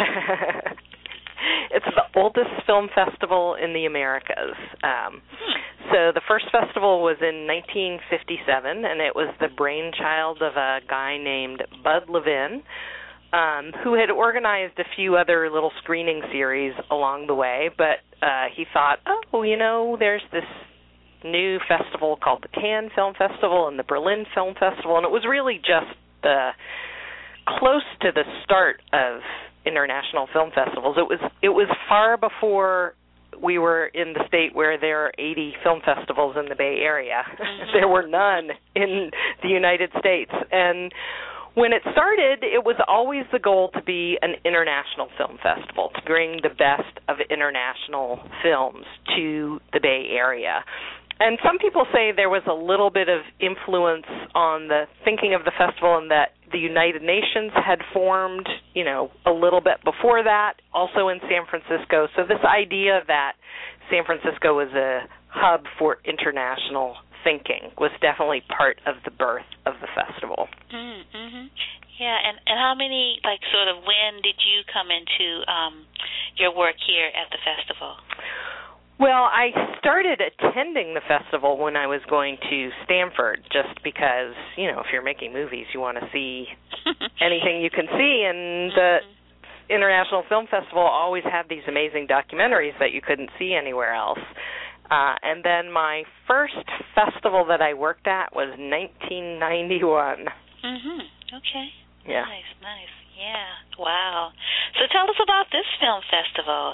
It's the oldest film festival in the Americas. So the first festival was in 1957, and it was the brainchild of a guy named Bud Levin, who had organized a few other little screening series along the way, but he thought, there's this new festival called the Cannes Film Festival and the Berlin Film Festival, and it was really just close to the start of international film festivals. It was far before we were in the state where there are 80 film festivals in the Bay Area. There were none in the United States. And when it started, it was always the goal to be an international film festival, to bring the best of international films to the Bay Area. And some people say there was a little bit of influence on the thinking of the festival, and that the United Nations had formed, a little bit before that, also in San Francisco. So this idea that San Francisco was a hub for international thinking, was definitely part of the birth of the festival. Mm-hmm. Yeah, and how many, when did you come into your work here at the festival? Well, I started attending the festival when I was going to Stanford, just because, if you're making movies, you want to see anything you can see, and the International Film Festival always had these amazing documentaries that you couldn't see anywhere else. And then my first festival that I worked at was 1991. Okay. Yeah. Nice. Yeah. Wow. So tell us about this film festival.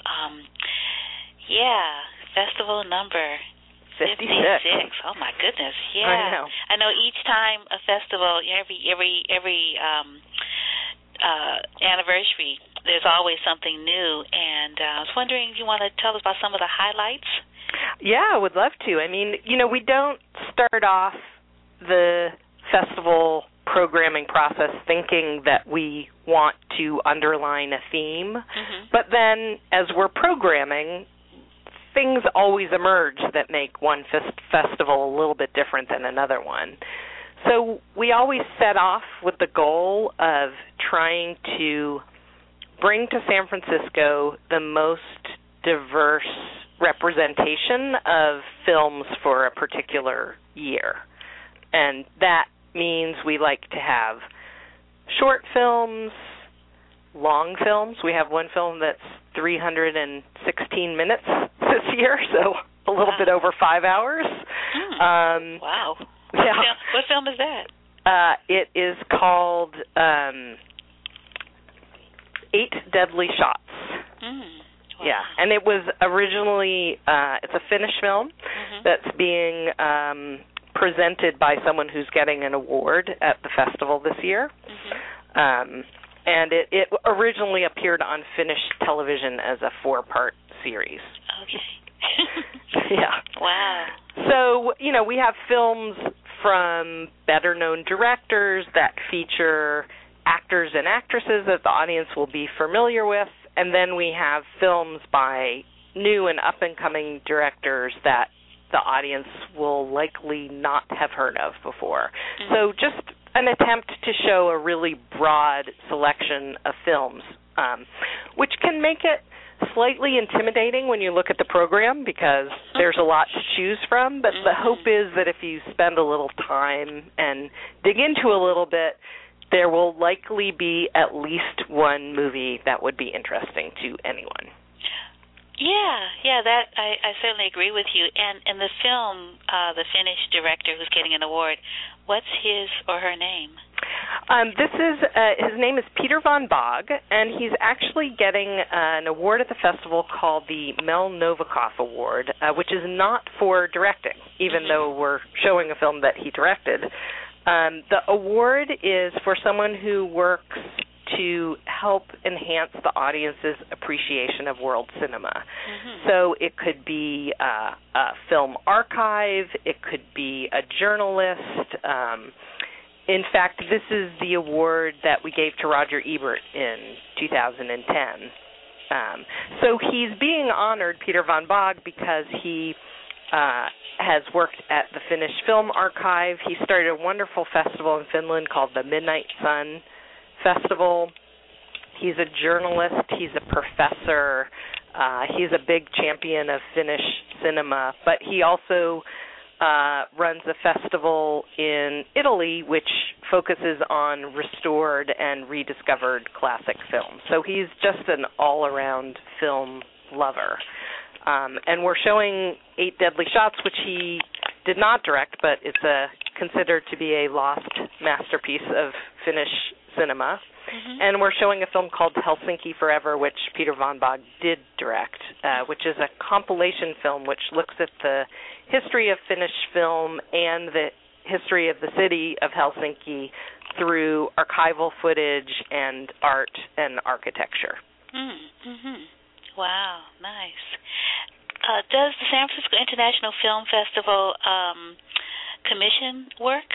Festival number 56. Oh my goodness. Yeah. I know each time a festival, every anniversary, there's always something new, and I was wondering if you want to tell us about some of the highlights. Yeah, I would love to. I mean, we don't start off the festival programming process thinking that we want to underline a theme, but then as we're programming, things always emerge that make one festival a little bit different than another one. So we always set off with the goal of trying to bring to San Francisco the most diverse representation of films for a particular year. And that means we like to have short films, long films. We have one film that's 316 minutes this year, so a little bit over 5 hours. Wow. Yeah. What film is that? It is called 8 Deadly Shots. Wow. Yeah, and it was originally, it's a Finnish film that's being presented by someone who's getting an award at the festival this year. And it originally appeared on Finnish television as a 4-part series. Okay. Yeah. Wow. So, we have films from better-known directors that feature actors and actresses that the audience will be familiar with, and then we have films by new and up-and-coming directors that the audience will likely not have heard of before. So just an attempt to show a really broad selection of films, which can make it slightly intimidating when you look at the program because there's a lot to choose from, but the hope is that if you spend a little time and dig into a little bit, there will likely be at least one movie that would be interesting to anyone. Yeah, that I certainly agree with you. And in the film, the Finnish director who's getting an award, what's his or her name? His name is Peter von Bog, and he's actually getting an award at the festival called the Mel Novikov Award, which is not for directing, even though we're showing a film that he directed. The award is for someone who works to help enhance the audience's appreciation of world cinema. So it could be a film archive, it could be a journalist. In fact, this is the award that we gave to Roger Ebert in 2010. So he's being honored, Peter von Bog, because he has worked at the Finnish Film Archive. He started a wonderful festival in Finland called the Midnight Sun Festival. He's a journalist. He's a professor. He's a big champion of Finnish cinema, but he also runs a festival in Italy which focuses on restored and rediscovered classic films. So he's just an all-around film lover. And we're showing 8 Deadly Shots, which he did not direct, but it's considered to be a lost masterpiece of Finnish cinema. And we're showing a film called Helsinki Forever, which Peter von Bog did direct, which is a compilation film which looks at the history of Finnish film and the history of the city of Helsinki through archival footage and art and architecture. Wow, nice. Does the San Francisco International Film Festival commission work?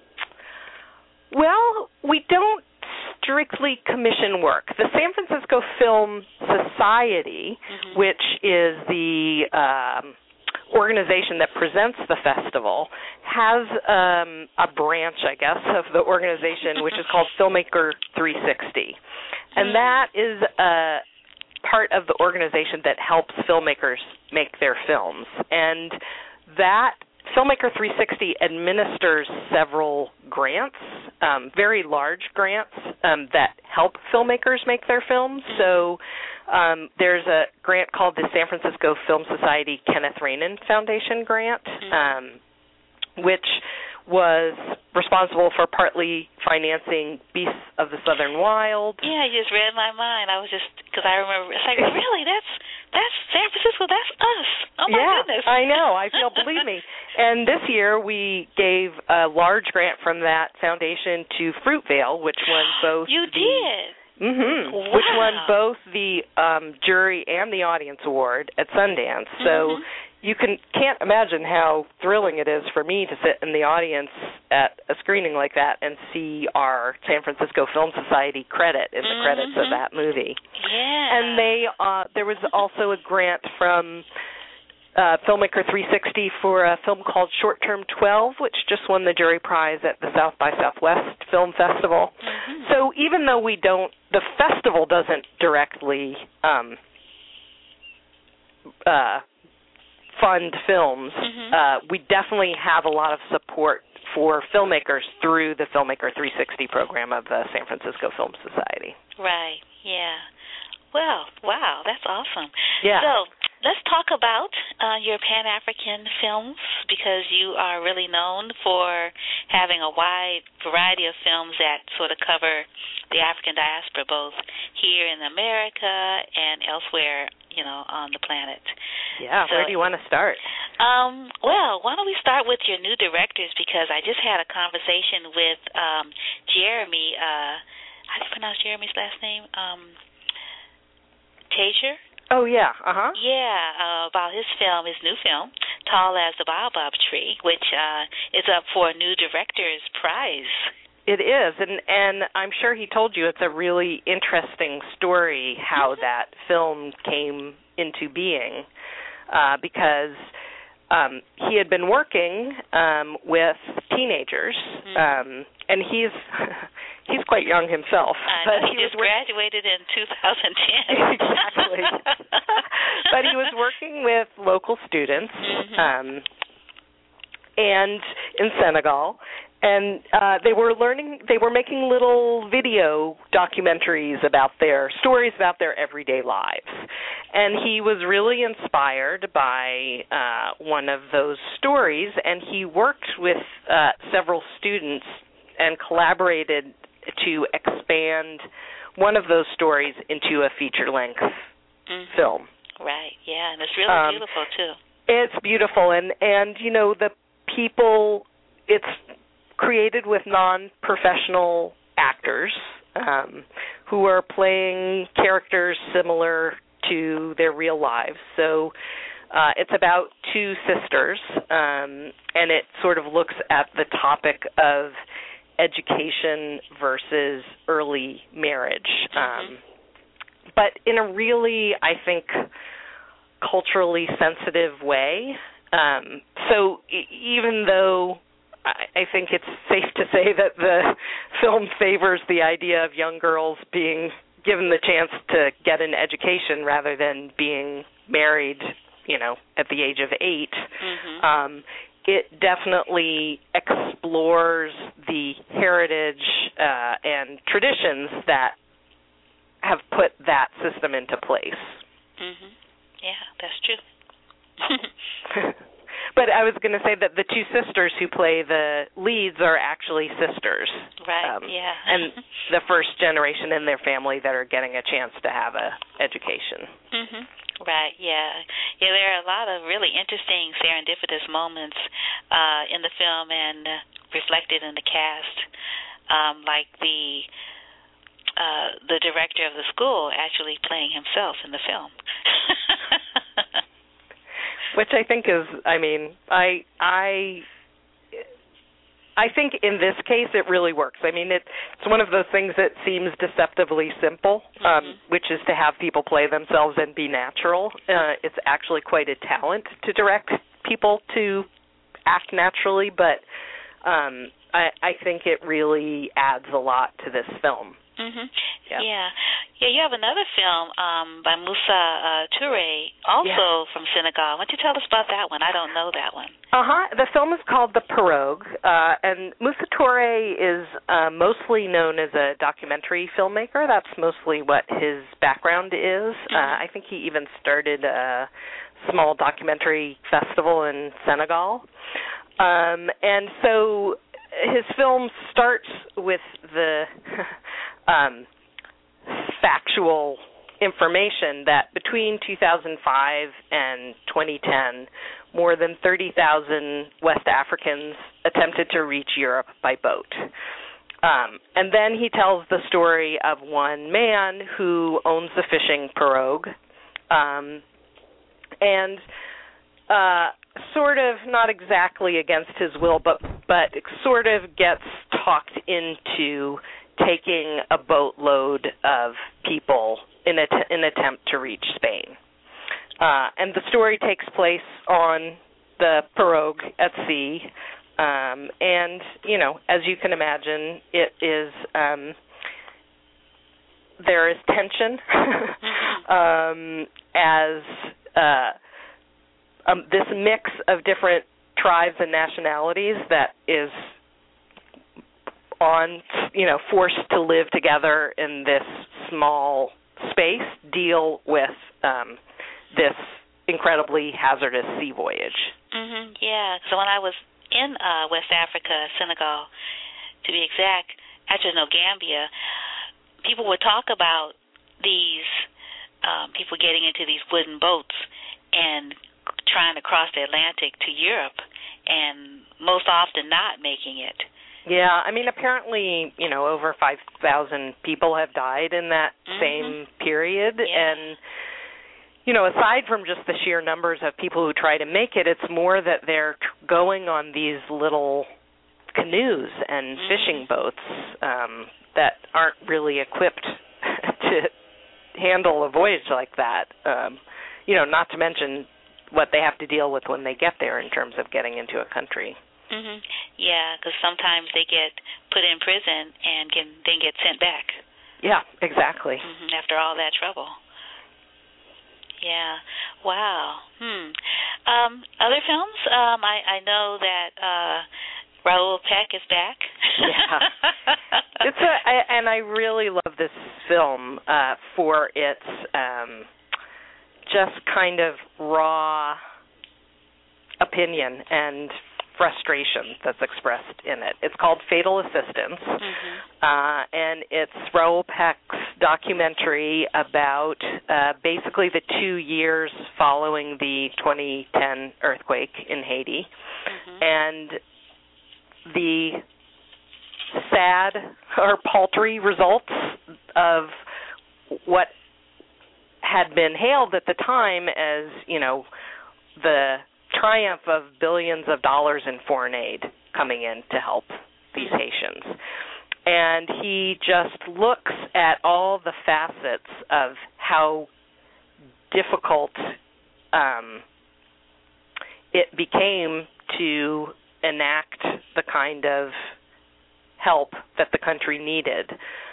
Well, we don't strictly commission work. The San Francisco Film Society, which is the organization that presents the festival has a branch, I guess, of the organization, which is called Filmmaker 360. And that is a part of the organization that helps filmmakers make their films. And that Filmmaker 360 administers several grants, very large grants that help filmmakers make their films. So there's a grant called the San Francisco Film Society Kenneth Rainin Foundation grant, which was responsible for partly financing Beasts of the Southern Wild. Yeah, you just read my mind. I was just, because I remember, it's like, really, that's San Francisco, that's us. Oh, my goodness. I know. I feel, believe me. And this year we gave a large grant from that foundation to Fruitvale, which won both You did? Wow. Which won both the jury and the audience award at Sundance. So you can't imagine how thrilling it is for me to sit in the audience at a screening like that and see our San Francisco Film Society credit in the credits of that movie. Yeah. And there was also a grant from Filmmaker 360 for a film called Short Term 12, which just won the jury prize at the South by Southwest Film Festival. So even though the festival doesn't directly fund films, we definitely have a lot of support for filmmakers through the Filmmaker 360 program of the San Francisco Film Society. Right, yeah. Well, wow, that's awesome. Yeah. So let's talk about your Pan-African films, because you are really known for having a wide variety of films that sort of cover the African diaspora, both here in America and elsewhere, on the planet. Yeah, so, where do you want to start? Well, why don't we start with your new directors, because I just had a conversation with Jeremy, how do you pronounce Jeremy's last name? Tajer? Oh, yeah, Yeah, about his new film, Tall as the Baobab Tree, which is up for a new director's prize. It is, and I'm sure he told you it's a really interesting story how that film came into being, because he had been working with teenagers, and he's quite young himself. But he just graduated in 2010. Exactly. But he was working with local students and in Senegal, and they were making little video documentaries about their stories about their everyday lives. And he was really inspired by one of those stories, and he worked with several students and collaborated to expand one of those stories into a feature-length film. Right, yeah, and it's really beautiful, too. It's beautiful, and the people, it's created with non-professional actors who are playing characters similar to their real lives. So it's about two sisters, and it sort of looks at the topic of education versus early marriage, but in a really, I think, culturally sensitive way. So even though I think it's safe to say that the film favors the idea of young girls being given the chance to get an education rather than being married, at the age of 8, it definitely explores the heritage and traditions that have put that system into place. Yeah, that's true. But I was going to say that the two sisters who play the leads are actually sisters. Right, yeah. And the first generation in their family that are getting a chance to have an education. Right, yeah. Yeah, there are a lot of really interesting serendipitous moments in the film and reflected in the cast, like the director of the school actually playing himself in the film. Which I think is, I think in this case it really works. It's one of those things that seems deceptively simple, which is to have people play themselves and be natural. It's actually quite a talent to direct people to act naturally, but I think it really adds a lot to this film. Mhm. Yeah. You have another film by Moussa Touré, also from Senegal. Why don't you tell us about that one? I don't know that one. The film is called The Pirogue, and Moussa Touré is mostly known as a documentary filmmaker. That's mostly what his background is. I think he even started a small documentary festival in Senegal. And so his film starts with the factual information that between 2005 and 2010, more than 30,000 West Africans attempted to reach Europe by boat. And then he tells the story of one man who owns the fishing pirogue, and sort of, not exactly against his will, but sort of gets talked into taking a boatload of people in an attempt to reach Spain. And the story takes place on the pirogue at sea. And, as you can imagine, it is, there is tension as this mix of different tribes and nationalities that is forced to live together in this small space, deal with this incredibly hazardous sea voyage. Mhm. Yeah. So when I was in West Africa, Senegal, to be exact, actually no, Gambia, people would talk about these people getting into these wooden boats and trying to cross the Atlantic to Europe, and most often not making it. Yeah, apparently, over 5,000 people have died in that same period, and, aside from just the sheer numbers of people who try to make it, it's more that they're going on these little canoes and fishing boats that aren't really equipped to handle a voyage like that, not to mention what they have to deal with when they get there in terms of getting into a country. Mhm. Yeah, because sometimes they get put in prison and then get sent back. Yeah, exactly. After all that trouble. Yeah. Wow. Other films? I know that Raoul Peck is back. Yeah. And I really love this film for its just kind of raw opinion and frustration that's expressed in it. It's called Fatal Assistance, and it's Raoul Peck's documentary about basically the 2 years following the 2010 earthquake in Haiti, and the sad or paltry results of what had been hailed at the time as, the triumph of billions of dollars in foreign aid coming in to help these Haitians. And he just looks at all the facets of how difficult it became to enact the kind of help that the country needed,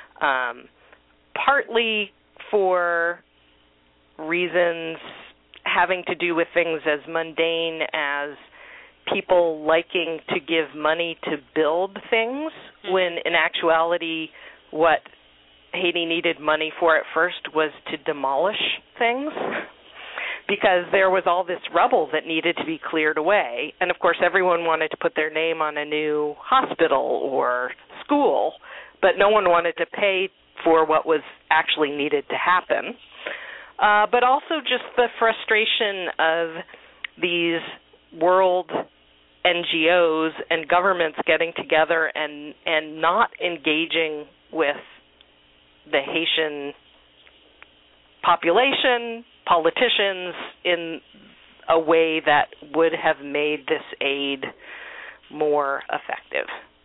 partly for reasons having to do with things as mundane as people liking to give money to build things, when in actuality what Haiti needed money for at first was to demolish things, because there was all this rubble that needed to be cleared away. And, of course, everyone wanted to put their name on a new hospital or school, but no one wanted to pay for what was actually needed to happen. But also just the frustration of these world NGOs and governments getting together and not engaging with the Haitian population, politicians, in a way that would have made this aid more effective.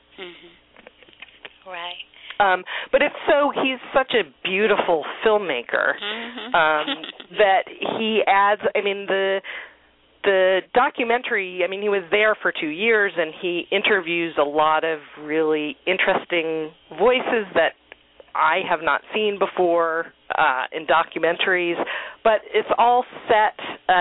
Right. But he's such a beautiful filmmaker that he adds, the documentary, I mean, he was there for 2 years, and he interviews a lot of really interesting voices that I have not seen before in documentaries, but it's all set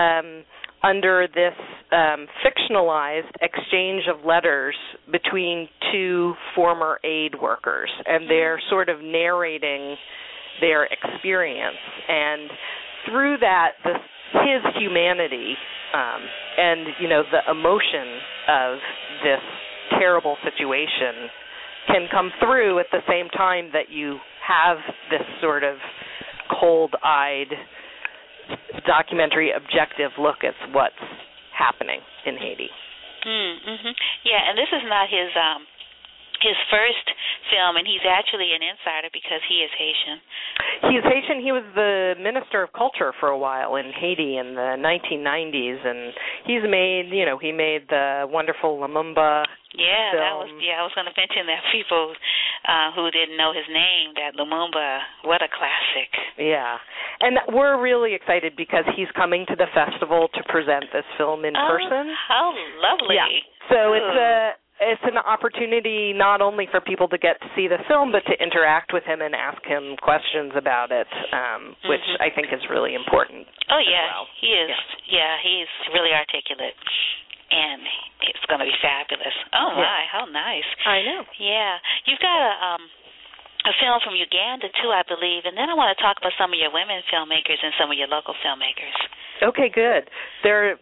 under this fictionalized exchange of letters between two former aid workers, and they're sort of narrating their experience. And through that, his humanity and, the emotion of this terrible situation can come through at the same time that you have this sort of cold-eyed documentary objective look at what's happening in Haiti. Mm-hmm. Yeah, and this is not his first film, and he's actually an insider because he is Haitian. He's Haitian. He was the Minister of Culture for a while in Haiti in the 1990s, and he's made, he made the wonderful Lumumba film. I was going to mention that people who didn't know his name, that Lumumba, what a classic. Yeah, and we're really excited because he's coming to the festival to present this film in person. How lovely. Yeah. So it's an opportunity not only for people to get to see the film, but to interact with him and ask him questions about it, which I think is really important. Oh, yeah, well. He is. Yeah, he's really articulate, and it's going to be fabulous. Oh, my, how nice. I know. Yeah. You've got a film from Uganda, too, I believe, and then I want to talk about some of your women filmmakers and some of your local filmmakers. Okay, good. There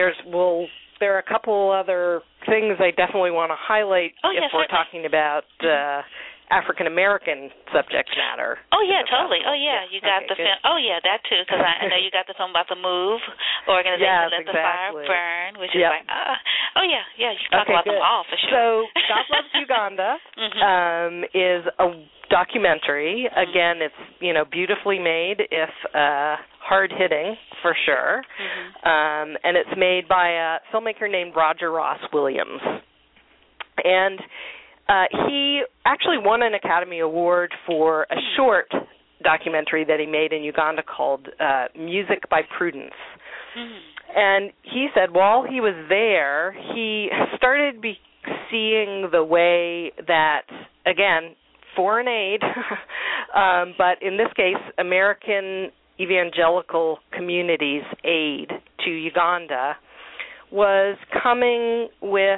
are a couple other things I definitely want to highlight if we're talking about African-American subject matter. Oh, yeah, totally. Oh, yeah, you got the film. Oh, yeah, that too, because I know you got the film about the MOVE organization, Let the Fire Burn, which is like, you can talk about them all for sure. So, God Loves Uganda is a documentary. Again, it's, beautifully made, if hard-hitting, for sure. And it's made by a filmmaker named Roger Ross Williams. And he actually won an Academy Award for a short documentary that he made in Uganda called Music by Prudence. And he said while he was there, he started seeing the way that, again, foreign aid, but in this case, American evangelical communities' aid to Uganda was coming with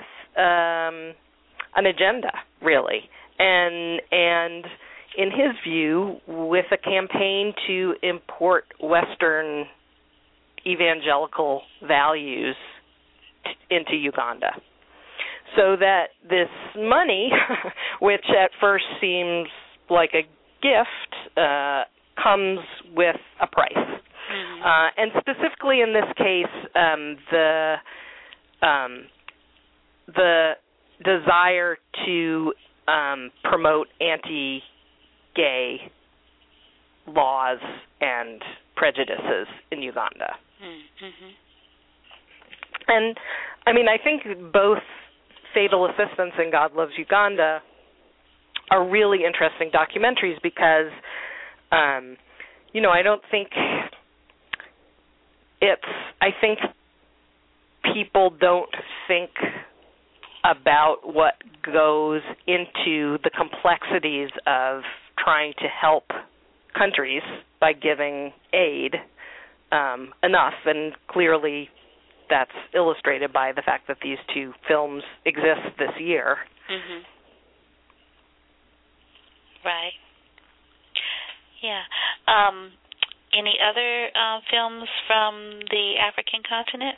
an agenda, really, and in his view, with a campaign to import Western evangelical values into Uganda. So that this money, which at first seems like a gift, comes with a price. And specifically in this case, the desire to promote anti-gay laws and prejudices in Uganda. And, I think both Fatal Assistance and God Loves Uganda are really interesting documentaries because, I don't think I think people don't think about what goes into the complexities of trying to help countries by giving aid enough, and clearly that's illustrated by the fact that these two films exist this year. Right. Yeah. Any other films from the African continent?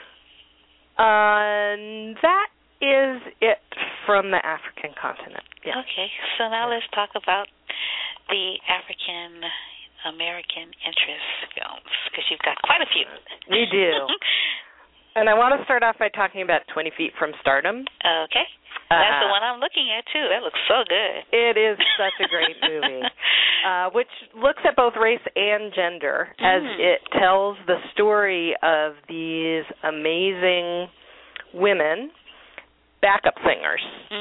That is it from the African continent. Yeah. Okay, so now let's talk about the African American interest films, because you've got quite a few. We do. And I want to start off by talking about 20 Feet from Stardom. Okay. That's the one I'm looking at, too. That looks so good. It is such a great movie, which looks at both race and gender as it tells the story of these amazing women, backup singers,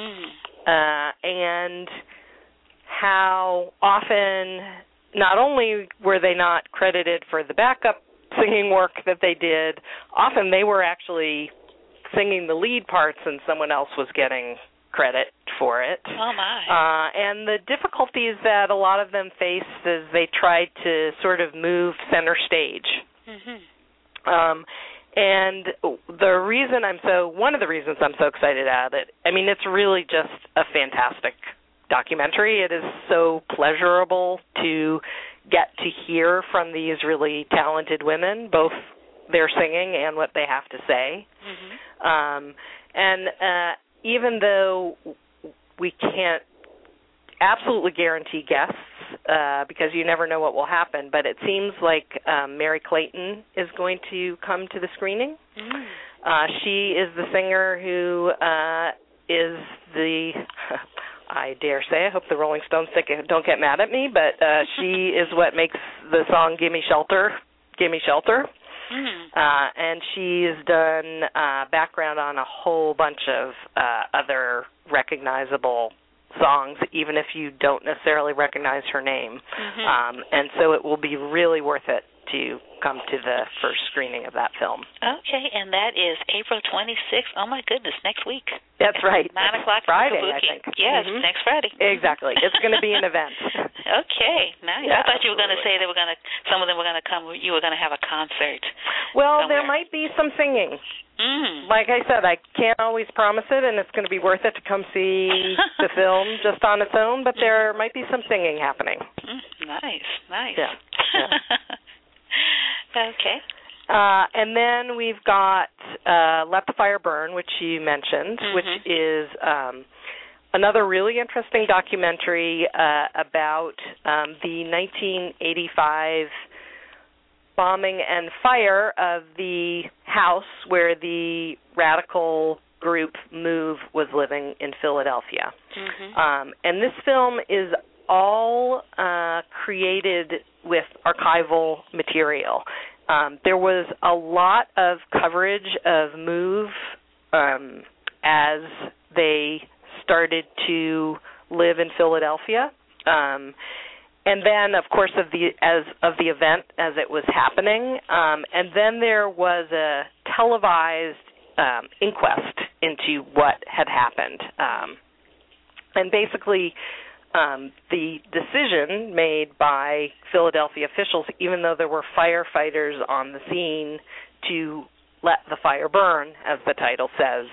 and how often not only were they not credited for the backup singing work that they did. Often they were actually singing the lead parts and someone else was getting credit for it. Oh, my. And the difficulties that a lot of them faced as they tried to sort of move center stage. Mm-hmm. And one of the reasons I'm so excited about it, I mean, it's really just a fantastic documentary. It is so pleasurable to get to hear from these really talented women, both their singing and what they have to say. Mm-hmm. And even though we can't absolutely guarantee guests, because you never know what will happen, but it seems like Mary Clayton is going to come to the screening. Mm. She is the singer who is the, I dare say, I hope the Rolling Stones don't get mad at me, but she is what makes the song Gimme Shelter, Gimme Shelter. Mm. And she's done background on a whole bunch of other recognizable songs, even if you don't necessarily recognize her name. Mm-hmm. And so it will be really worth it to come to the first screening of that film. Okay, and that is April 26th. Oh, my goodness, next week. That's right. 9 o'clock. Friday, I think. Yes, Mm-hmm. next Friday. Exactly. It's going to be an event. Okay, nice. Yeah, I thought you were going to absolutely. say some of them were going to come, you were going to have a concert. Well, somewhere. there might be some singing. Mm. Like I said, I can't always promise it, and it's going to be worth it to come see the film just on its own, but there might be some singing happening. Nice. Yeah. Okay. And then we've got Let the Fire Burn, which you mentioned, Mm-hmm. which is another really interesting documentary about the 1985 bombing and fire of the house where the radical group MOVE was living in Philadelphia. Mm-hmm. And this film is all created with archival material. There was a lot of coverage of MOVE as they started to live in Philadelphia. And then, of course, of the event as it was happening, and then there was a televised inquest into what had happened, and basically the decision made by Philadelphia officials, even though there were firefighters on the scene, to let the fire burn, as the title says,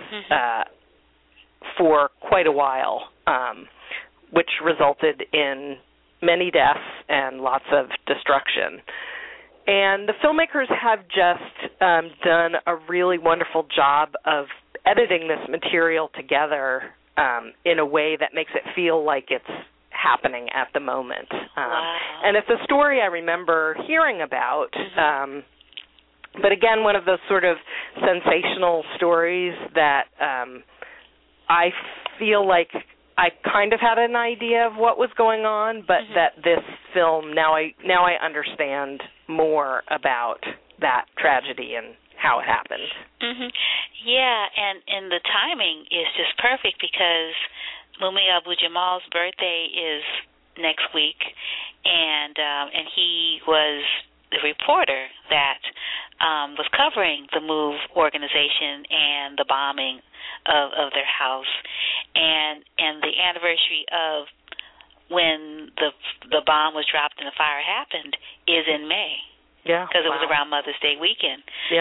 for quite a while, which resulted in many deaths and lots of destruction. And the filmmakers have just done a really wonderful job of editing this material together in a way that makes it feel like it's happening at the moment. Wow. And it's a story I remember hearing about, but again, one of those sort of sensational stories that I feel like I kind of had an idea of what was going on, but that this film, now I understand more about that tragedy and how it happened. Mm-hmm. Yeah, and the timing is just perfect because Mumia Abu-Jamal's birthday is next week, and he was the reporter that was covering the MOVE organization and the bombing of their house, and the anniversary of when the bomb was dropped and the fire happened is in May. Yeah, because it was around Mother's Day weekend. Yep.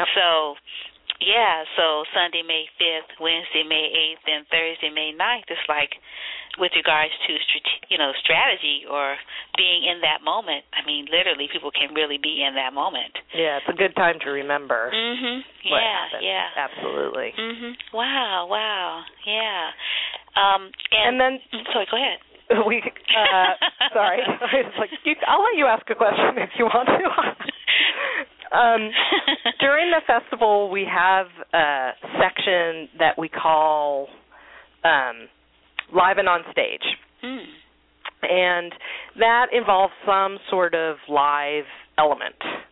So Sunday, May 5th, Wednesday, May 8th, and Thursday, May 9th, it's like with regards to strategy or being in that moment. I mean, literally, people can really be in that moment. Yeah, it's a good time to remember. What happened. Yeah. Absolutely. Wow. Yeah. And then, sorry, go ahead. Sorry. I'll let you ask a question if you want to. During the festival, we have a section that we call Live and On Stage. And that involves some sort of live element.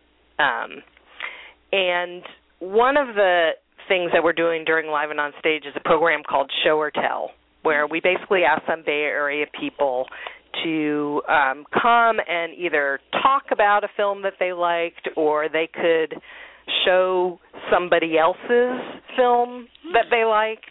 And one of the things that we're doing during Live and On Stage is a program called Show or Tell, where we basically ask some Bay Area people to come and either talk about a film that they liked, or they could show somebody else's film that they liked.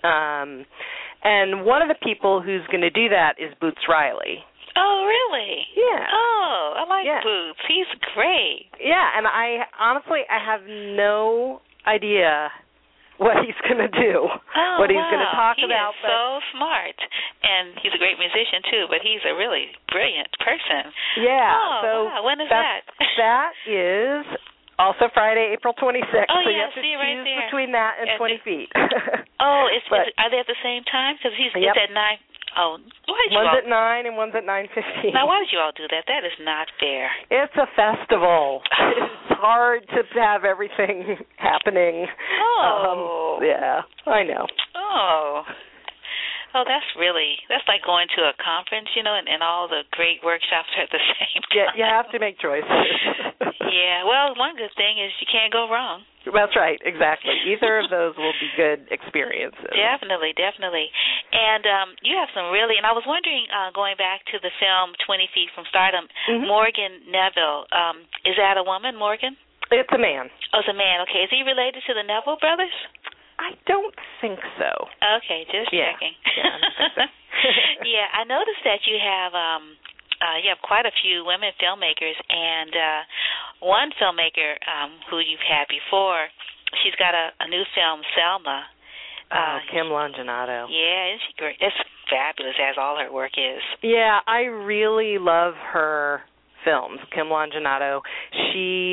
And one of the people who's going to do that is Boots Riley. Oh, really? Yeah. Oh, I like Boots. He's great. Yeah, and I honestly have no idea what he's going to do, what he's going to talk about. He is so smart, and he's a great musician, too, but he's a really brilliant person. Yeah. Oh, so wow. When is that? That is also Friday, April 26th. Oh, so you yeah, have to see it choose right there. between that and 20 feet. Oh, are they at the same time? Because it's at 9. Oh, one's at 9 and one's at 9:15. Now, why did you all do that? That is not fair. It's a festival. It's hard to have everything happening. Oh. Yeah, I know. Oh, that's like going to a conference, and all the great workshops are at the same time. Yeah, you have to make choices. Yeah, well, one good thing is you can't go wrong. That's right, exactly. Either of those will be good experiences. Definitely. And you have some really, and I was wondering, going back to the film 20 Feet from Stardom, Morgan Neville, is that a woman, Morgan? It's a man. Oh, it's a man, okay. Is he related to the Neville brothers? I don't think so. Okay, just checking. Yeah, I don't think so. Yeah, I noticed that you have quite a few women filmmakers, and one filmmaker who you've had before, she's got a new film, Selma. Kim Longinado. Yeah, isn't she great? It's fabulous, as all her work is. Yeah, I really love her films, Kim Longinado. She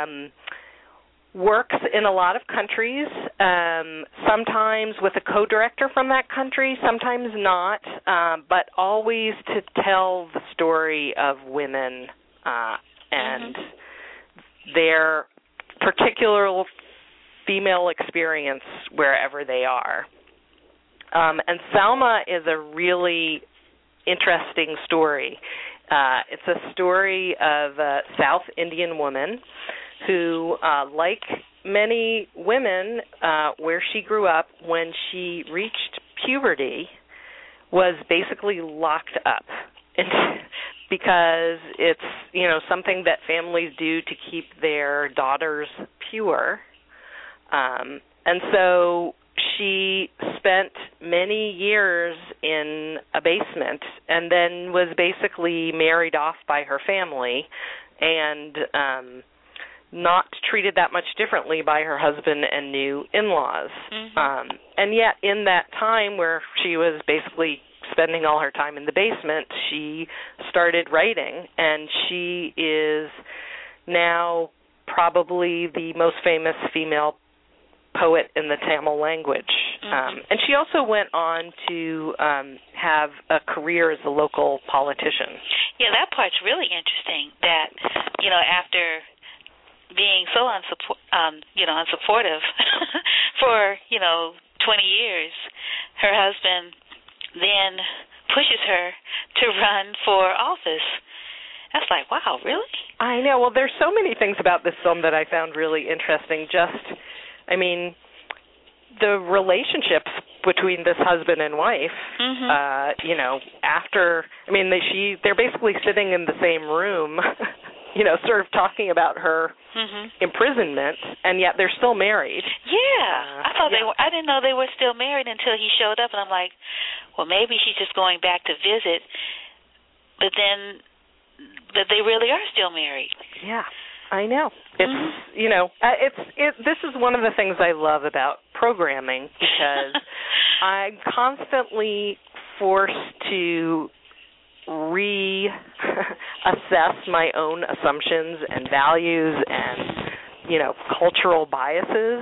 works in a lot of countries, sometimes with a co-director from that country, sometimes not, but always to tell the story of women and their particular female experience wherever they are. And Selma is a really interesting story. It's a story of a South Indian woman who, like many women where she grew up, when she reached puberty, was basically locked up because it's, something that families do to keep their daughters pure. And so she spent many years in a basement and then was basically married off by her family and not treated that much differently by her husband and new in-laws. And yet in that time where she was basically spending all her time in the basement, she started writing, and she is now probably the most famous female poet in the Tamil language. And she also went on to have a career as a local politician. Yeah, that part's really interesting, that, after being so unsupportive for, 20 years, her husband then pushes her to run for office. That's like, wow, really? I know. Well, there's so many things about this film that I found really interesting. The relationships between this husband and wife, they're basically sitting in the same room, sort of talking about her imprisonment, and yet they're still married. Yeah. I thought I didn't know they were still married until he showed up, and I'm like, well, maybe she's just going back to visit, but then that they really are still married. Yeah. I know. It's this is one of the things I love about programming, because I'm constantly forced to reassess my own assumptions and values and, cultural biases.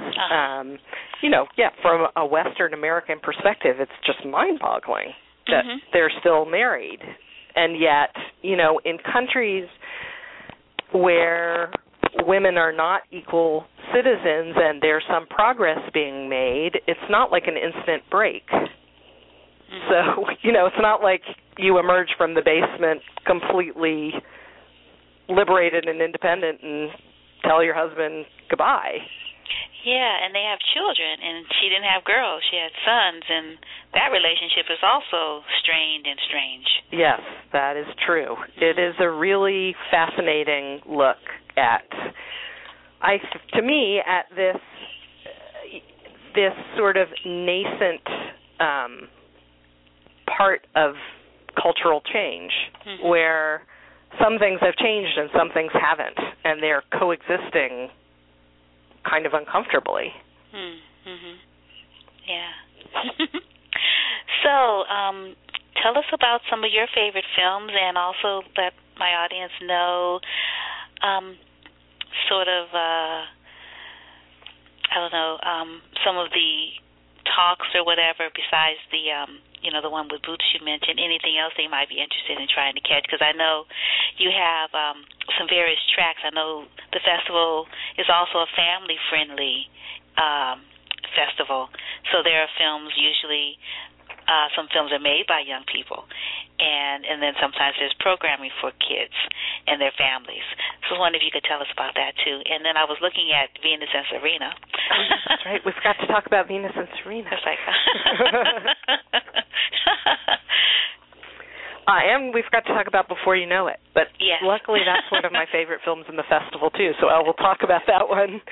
From a Western American perspective, it's just mind-boggling that they're still married. And yet, in countries where women are not equal citizens and there's some progress being made, it's not like an instant break. So, it's not like you emerge from the basement completely liberated and independent and tell your husband goodbye. Yeah, and they have children, and she didn't have girls. She had sons, and that relationship is also strained and strange. Yes, that is true. It is a really fascinating look at, to me, at this sort of nascent part of cultural change, where some things have changed and some things haven't, and they're coexisting kind of uncomfortably. Yeah. So, tell us about some of your favorite films, and also let my audience know some of the talks or whatever besides the the one with Boots you mentioned, anything else they might be interested in trying to catch, because I know you have some various tracks. I know the festival is also a family-friendly festival, so there are films usually, some films are made by young people, and then sometimes there's programming for kids and their families. So I wonder if you could tell us about that, too. And then I was looking at Venus and Serena. That's right. We forgot to talk about Venus and Serena. It's like... and we forgot to talk about Before You Know It. But yes. Luckily, that's one of my favorite films in the festival, too, so I will talk about that one.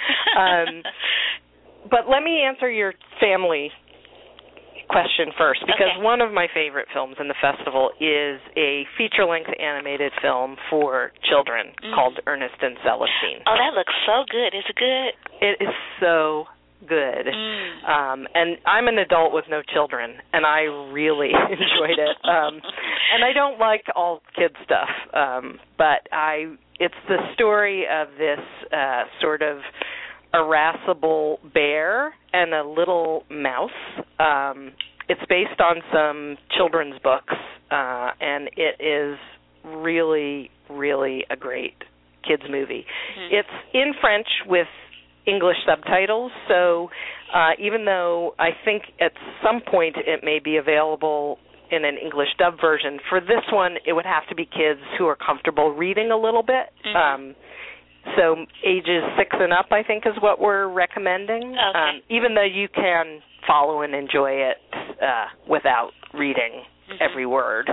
But let me answer your family question first, because one of my favorite films in the festival is a feature-length animated film for children called Ernest and Celestine. Oh, that looks so good. Is it good? It is so good. And I'm an adult with no children, and I really enjoyed it. And I don't like all kid stuff, but it's the story of this sort of irascible bear and a little mouse. It's based on some children's books, and it is really, really a great kids movie. It's in French with English subtitles, so even though I think at some point it may be available in an English dub version, for this one it would have to be kids who are comfortable reading a little bit. So ages 6 and up, I think, is what we're recommending, even though you can follow and enjoy it without reading every word.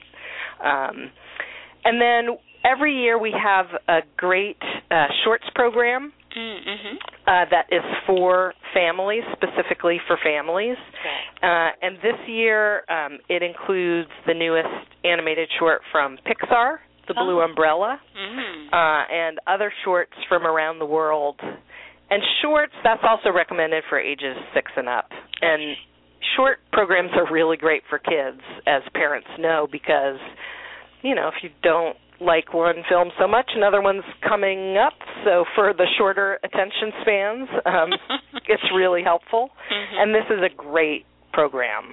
And then every year we have a great shorts program that is for families, specifically for families. And this year it includes the newest animated short from Pixar, The Blue Umbrella, and other shorts from around the world. And shorts, that's also recommended for ages 6 and up. And short programs are really great for kids, as parents know, because, if you don't like one film so much, another one's coming up. So for the shorter attention spans, it's really helpful. And this is a great program.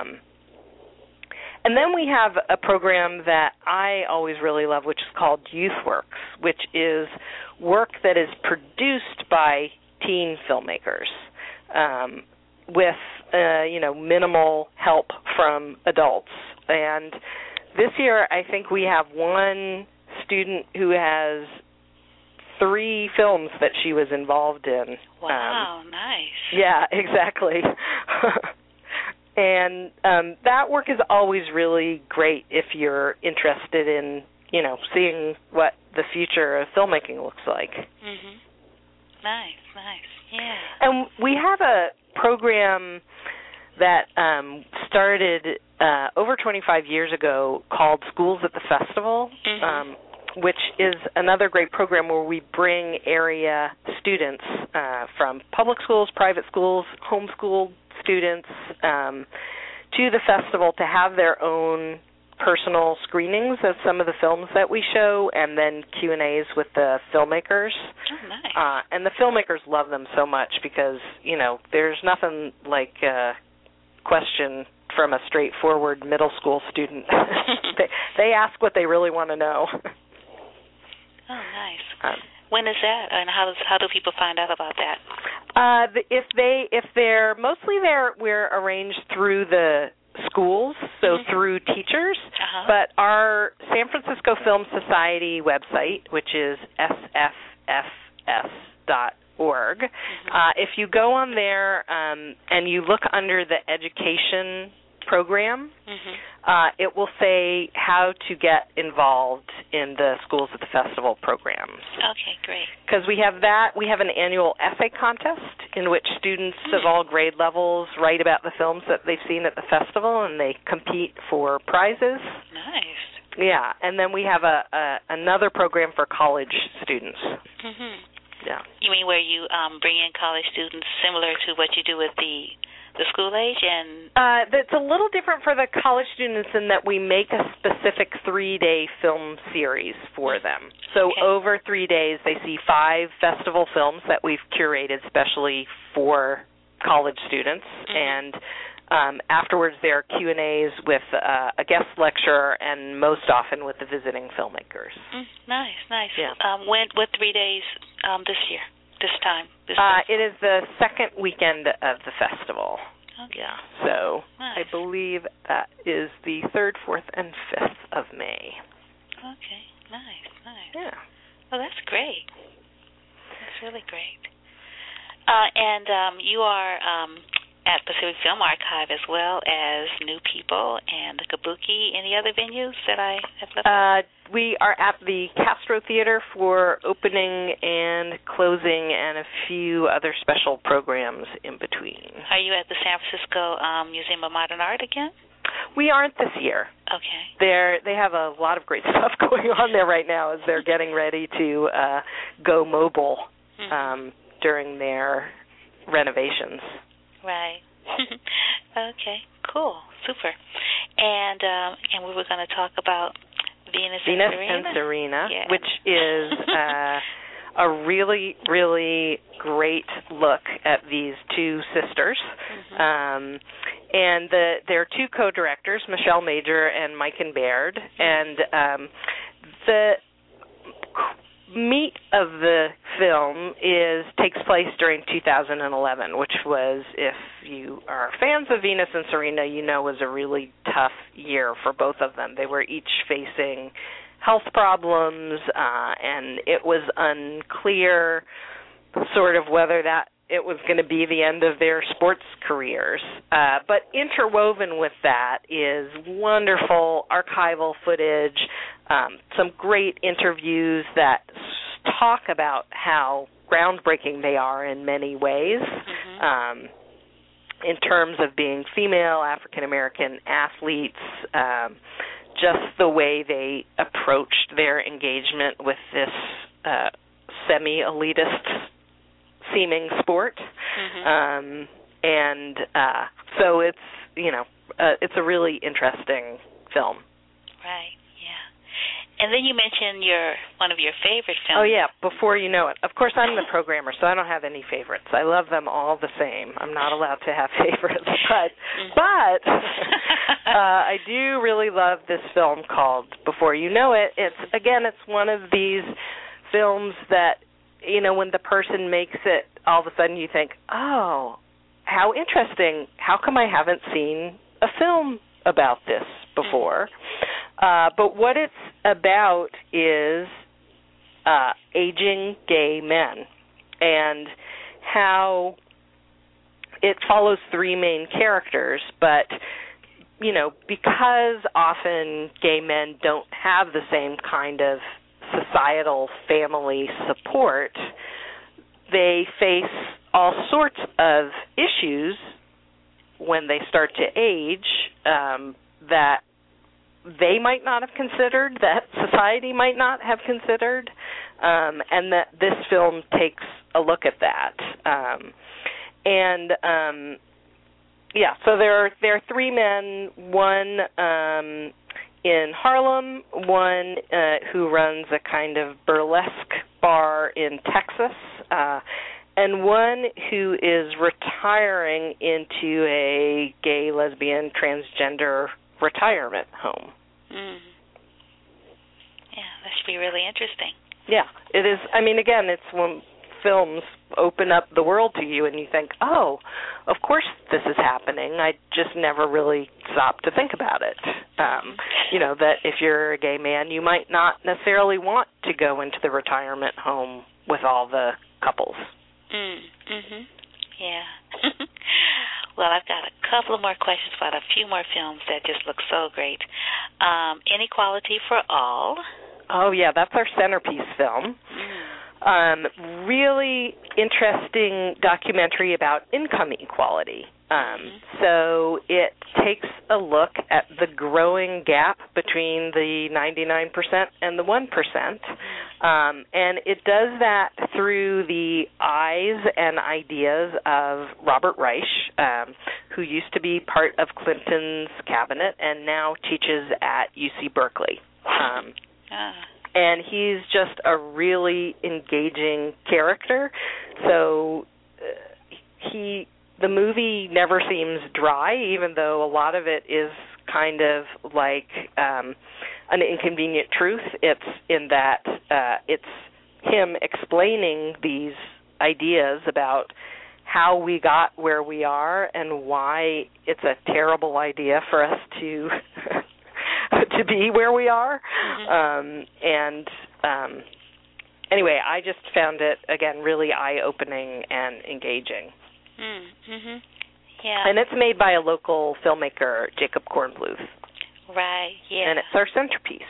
And then we have a program that I always really love, which is called YouthWorks, which is work that is produced by teen filmmakers with, minimal help from adults. And this year I think we have one student who has 3 films that she was involved in. Wow, nice. Yeah, exactly. And that work is always really great if you're interested in, seeing what the future of filmmaking looks like. Nice, yeah. And we have a program that started over 25 years ago called Schools at the Festival, which is another great program where we bring area students from public schools, private schools, homeschooled students to the festival to have their own personal screenings of some of the films that we show, and then Q&As with the filmmakers. Oh, nice. And the filmmakers love them so much because, there's nothing like a question from a straightforward middle school student. They ask what they really want to know. Oh, nice. When is that, and how do people find out about that? We're arranged through the schools, so through teachers. But our San Francisco Film Society website, which is sffs.org, Mm-hmm. If you go on there and you look under the education program, it will say how to get involved in the Schools at the Festival programs. Okay, great. Because we have that. We have an annual essay contest in which students of all grade levels write about the films that they've seen at the festival, and they compete for prizes. Nice. Yeah, and then we have another program for college students. Yeah. You mean where you bring in college students similar to what you do with the school age? And that's a little different for the college students in that we make a specific 3-day film series for them. So over 3 days, they see 5 festival films that we've curated specially for college students, and afterwards there are Q&As with a guest lecturer and most often with the visiting filmmakers. Nice. Yeah. What 3 days this time? It is the second weekend of the festival. Okay. Yeah. So nice. I believe that is the 3rd, 4th, and 5th of May. Okay. Nice. Yeah. Well, that's great. That's really great. And you are at Pacific Film Archive as well as New People and the Kabuki. Any other venues that I have left? We are at the Castro Theater for opening and closing and a few other special programs in between. Are you at the San Francisco Museum of Modern Art again? We aren't this year. Okay. They have a lot of great stuff going on there right now as they're getting ready to go mobile during their renovations. Right. Okay. Cool. Super. And we were going to talk about Venus and Serena, yeah. which is a really, really great look at these two sisters. And there are 2 co-directors, Michelle Major and Maiken Baird, and the meat of the film takes place during 2011, which was, if you are fans of Venus and Serena, you know was a really tough year for both of them. They were each facing health problems, and it was unclear sort of whether that it was going to be the end of their sports careers. But interwoven with that is wonderful archival footage, some great interviews that talk about how groundbreaking they are in many ways, in terms of being female African-American athletes, just the way they approached their engagement with this semi-elitist seeming sport, and so it's it's a really interesting film. Right. Yeah. And then you mentioned one of your favorite films. Oh yeah, Before You Know It. Of course, I'm the programmer, so I don't have any favorites. I love them all the same. I'm not allowed to have favorites, but I do really love this film called Before You Know It. It's one of these films that, when the person makes it, all of a sudden you think, oh, how interesting. How come I haven't seen a film about this before? But what it's about is aging gay men and how it follows 3 main characters, but because often gay men don't have the same kind of societal family support, they face all sorts of issues when they start to age that they might not have considered, that society might not have considered, and that this film takes a look at that. So there are 3 men, one in Harlem, one who runs a kind of burlesque bar in Texas, and one who is retiring into a gay, lesbian, transgender retirement home. Yeah, that should be really interesting. Yeah, it is. I mean, again, it's when films open up the world to you and you think, oh, of course this is happening. I just never really stopped to think about it. That if you're a gay man, you might not necessarily want to go into the retirement home with all the couples. Yeah. Well, I've got a couple of more questions about a few more films that just look so great. Inequality for All. Oh, yeah, that's our centerpiece film. Really interesting documentary about income equality. So it takes a look at the growing gap between the 99% and the 1%. And it does that through the eyes and ideas of Robert Reich, who used to be part of Clinton's cabinet and now teaches at UC Berkeley. And he's just a really engaging character. So the movie never seems dry, even though a lot of it is kind of like an inconvenient truth. It's in that it's him explaining these ideas about how we got where we are and why it's a terrible idea for us to to be where we are. Anyway, I just found it, again, really eye-opening and engaging. Yeah. And it's made by a local filmmaker, Jacob Kornbluth. Right, yeah. And it's our centerpiece.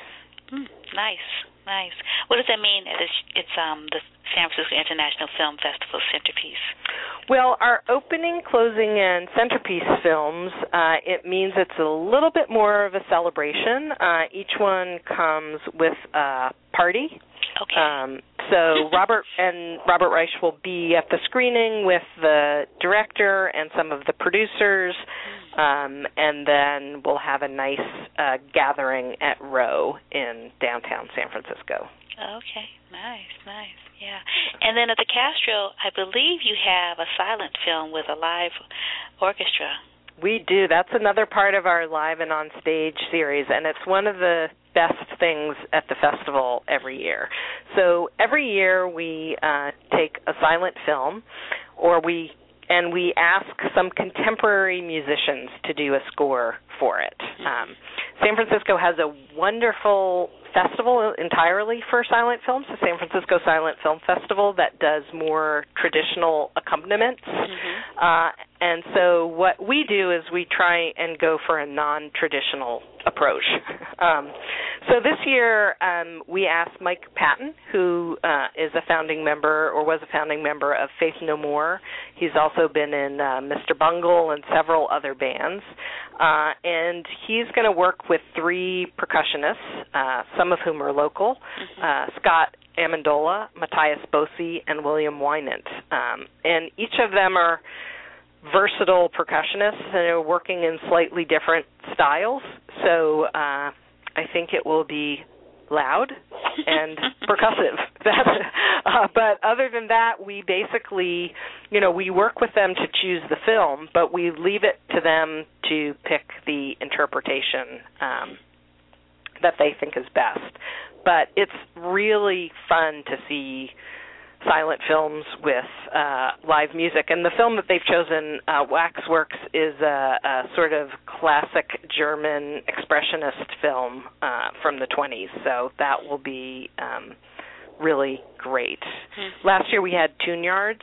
Nice. What does that mean? It's the San Francisco International Film Festival centerpiece. Well, our opening, closing, and centerpiece films, it means it's a little bit more of a celebration. Each one comes with a party. Okay. So Robert Reich will be at the screening with the director and some of the producers, and then we'll have a nice gathering at Row in downtown San Francisco. Okay, nice, yeah. And then at the Castro, I believe you have a silent film with a live orchestra. We do. That's another part of our Live and On Stage series, and it's one of the best things at the festival every year. So every year we take a silent film, we ask some contemporary musicians to do a score for it. San Francisco has a wonderful festival entirely for silent films, the San Francisco Silent Film Festival, that does more traditional accompaniments. And so what we do is we try and go for a non-traditional approach. So this year we asked Mike Patton, who is a founding member or was a founding member of Faith No More. He's also been in Mr. Bungle and several other bands. And he's going to work with 3 percussionists, some of whom are local, Scott Amendola, Matthias Bossi, and William Wynant. And each of them are versatile percussionists and are working in slightly different styles. So I think it will be loud and percussive. But other than that, we basically, we work with them to choose the film, but we leave it to them to pick the interpretation that they think is best. But it's really fun to see silent films with live music. And the film that they've chosen, Waxworks, is a sort of classic German expressionist film from the 20s. So that will be really great. Last year we had Tune Yards.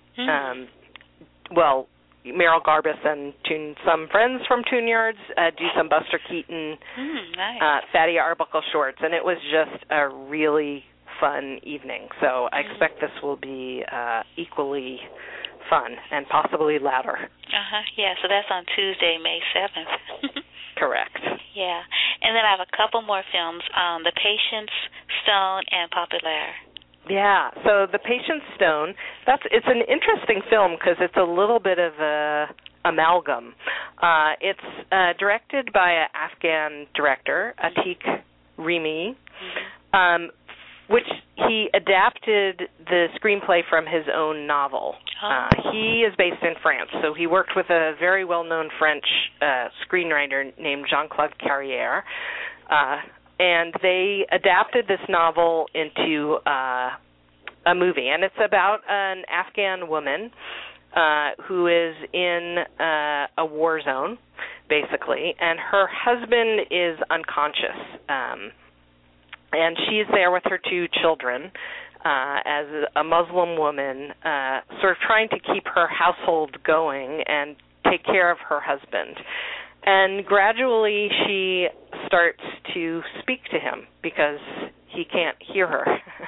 Meryl Garbus and some friends from Tune Yards do some Buster Keaton, Fatty Arbuckle shorts, and it was just a really fun evening. So I expect this will be equally fun and possibly louder. Yeah, so that's on Tuesday, May 7th. Correct. Yeah. And then I have a couple more films, The Patience Stone and Populaire. Yeah, so The Patience Stone, it's an interesting film because it's a little bit of a amalgam. It's directed by an Afghan director, Atiq Rimi, which he adapted the screenplay from his own novel. He is based in France, so he worked with a very well-known French screenwriter named Jean-Claude Carrière, and they adapted this novel into a movie, and it's about an Afghan woman who is in a war zone, basically, and her husband is unconscious. And she's there with her 2 children, as a Muslim woman, sort of trying to keep her household going and take care of her husband. And gradually she starts to speak to him because he can't hear her,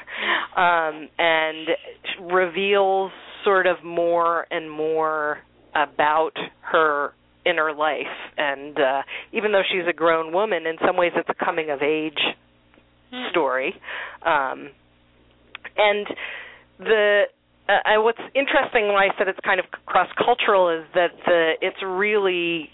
and reveals sort of more and more about her inner life. And even though she's a grown woman, in some ways it's a coming-of-age story. And what's interesting when I said it's kind of cross-cultural is that it really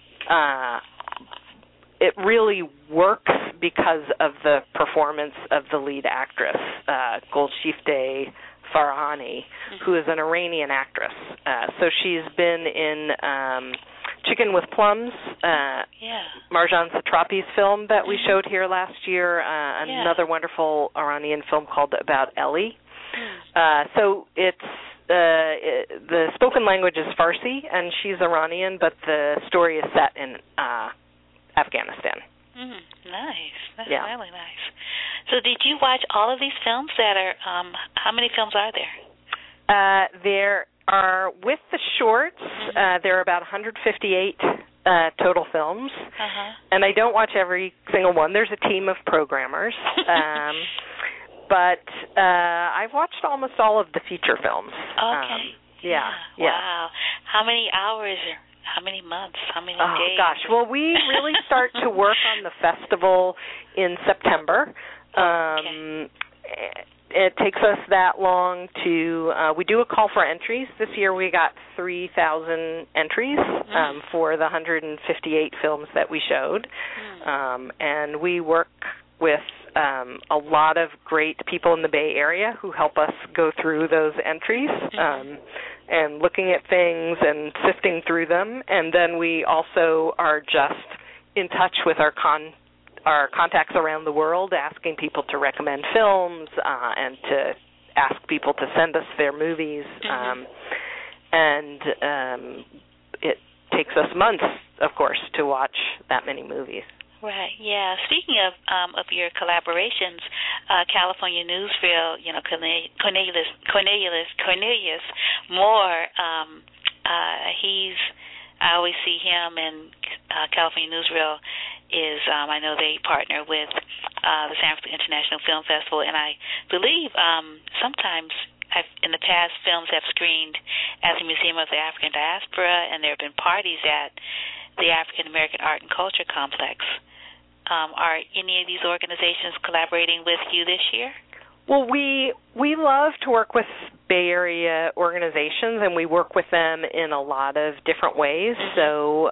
works because of the performance of the lead actress, Golshifteh Farahani, who is an Iranian actress. So she's been in Chicken with Plums, Marjane Satrapi's film that we showed here last year, another wonderful Iranian film called About Ellie. So it's the spoken language is Farsi, and she's Iranian, but the story is set in Afghanistan. Nice. That's really nice. So did you watch all of these films that are, how many films are there? There are, with the shorts, there are about 158 total films. And I don't watch every single one. There's a team of programmers. But I've watched almost all of the feature films. Okay. Wow. How many hours, how many months, how many days? Oh, gosh. Well, we really start to work on the festival in September. It takes us that long to, we do a call for entries. This year we got 3,000 entries for the 158 films that we showed. And we work with a lot of great people in the Bay Area who help us go through those entries and looking at things and sifting through them. And then we also are just in touch with our contacts around the world, asking people to recommend films and to ask people to send us their movies. And it takes us months, of course, to watch that many movies. Right. Yeah. Speaking of your collaborations, California Newsreel, Cornelius Moore. I always see him, and California Newsreel is. I know they partner with the San Francisco International Film Festival, and I believe sometimes in the past films have screened at the Museum of the African Diaspora, and there have been parties at the African American Art and Culture Complex. Are any of these organizations collaborating with you this year? Well, we love to work with Bay Area organizations, and we work with them in a lot of different ways. So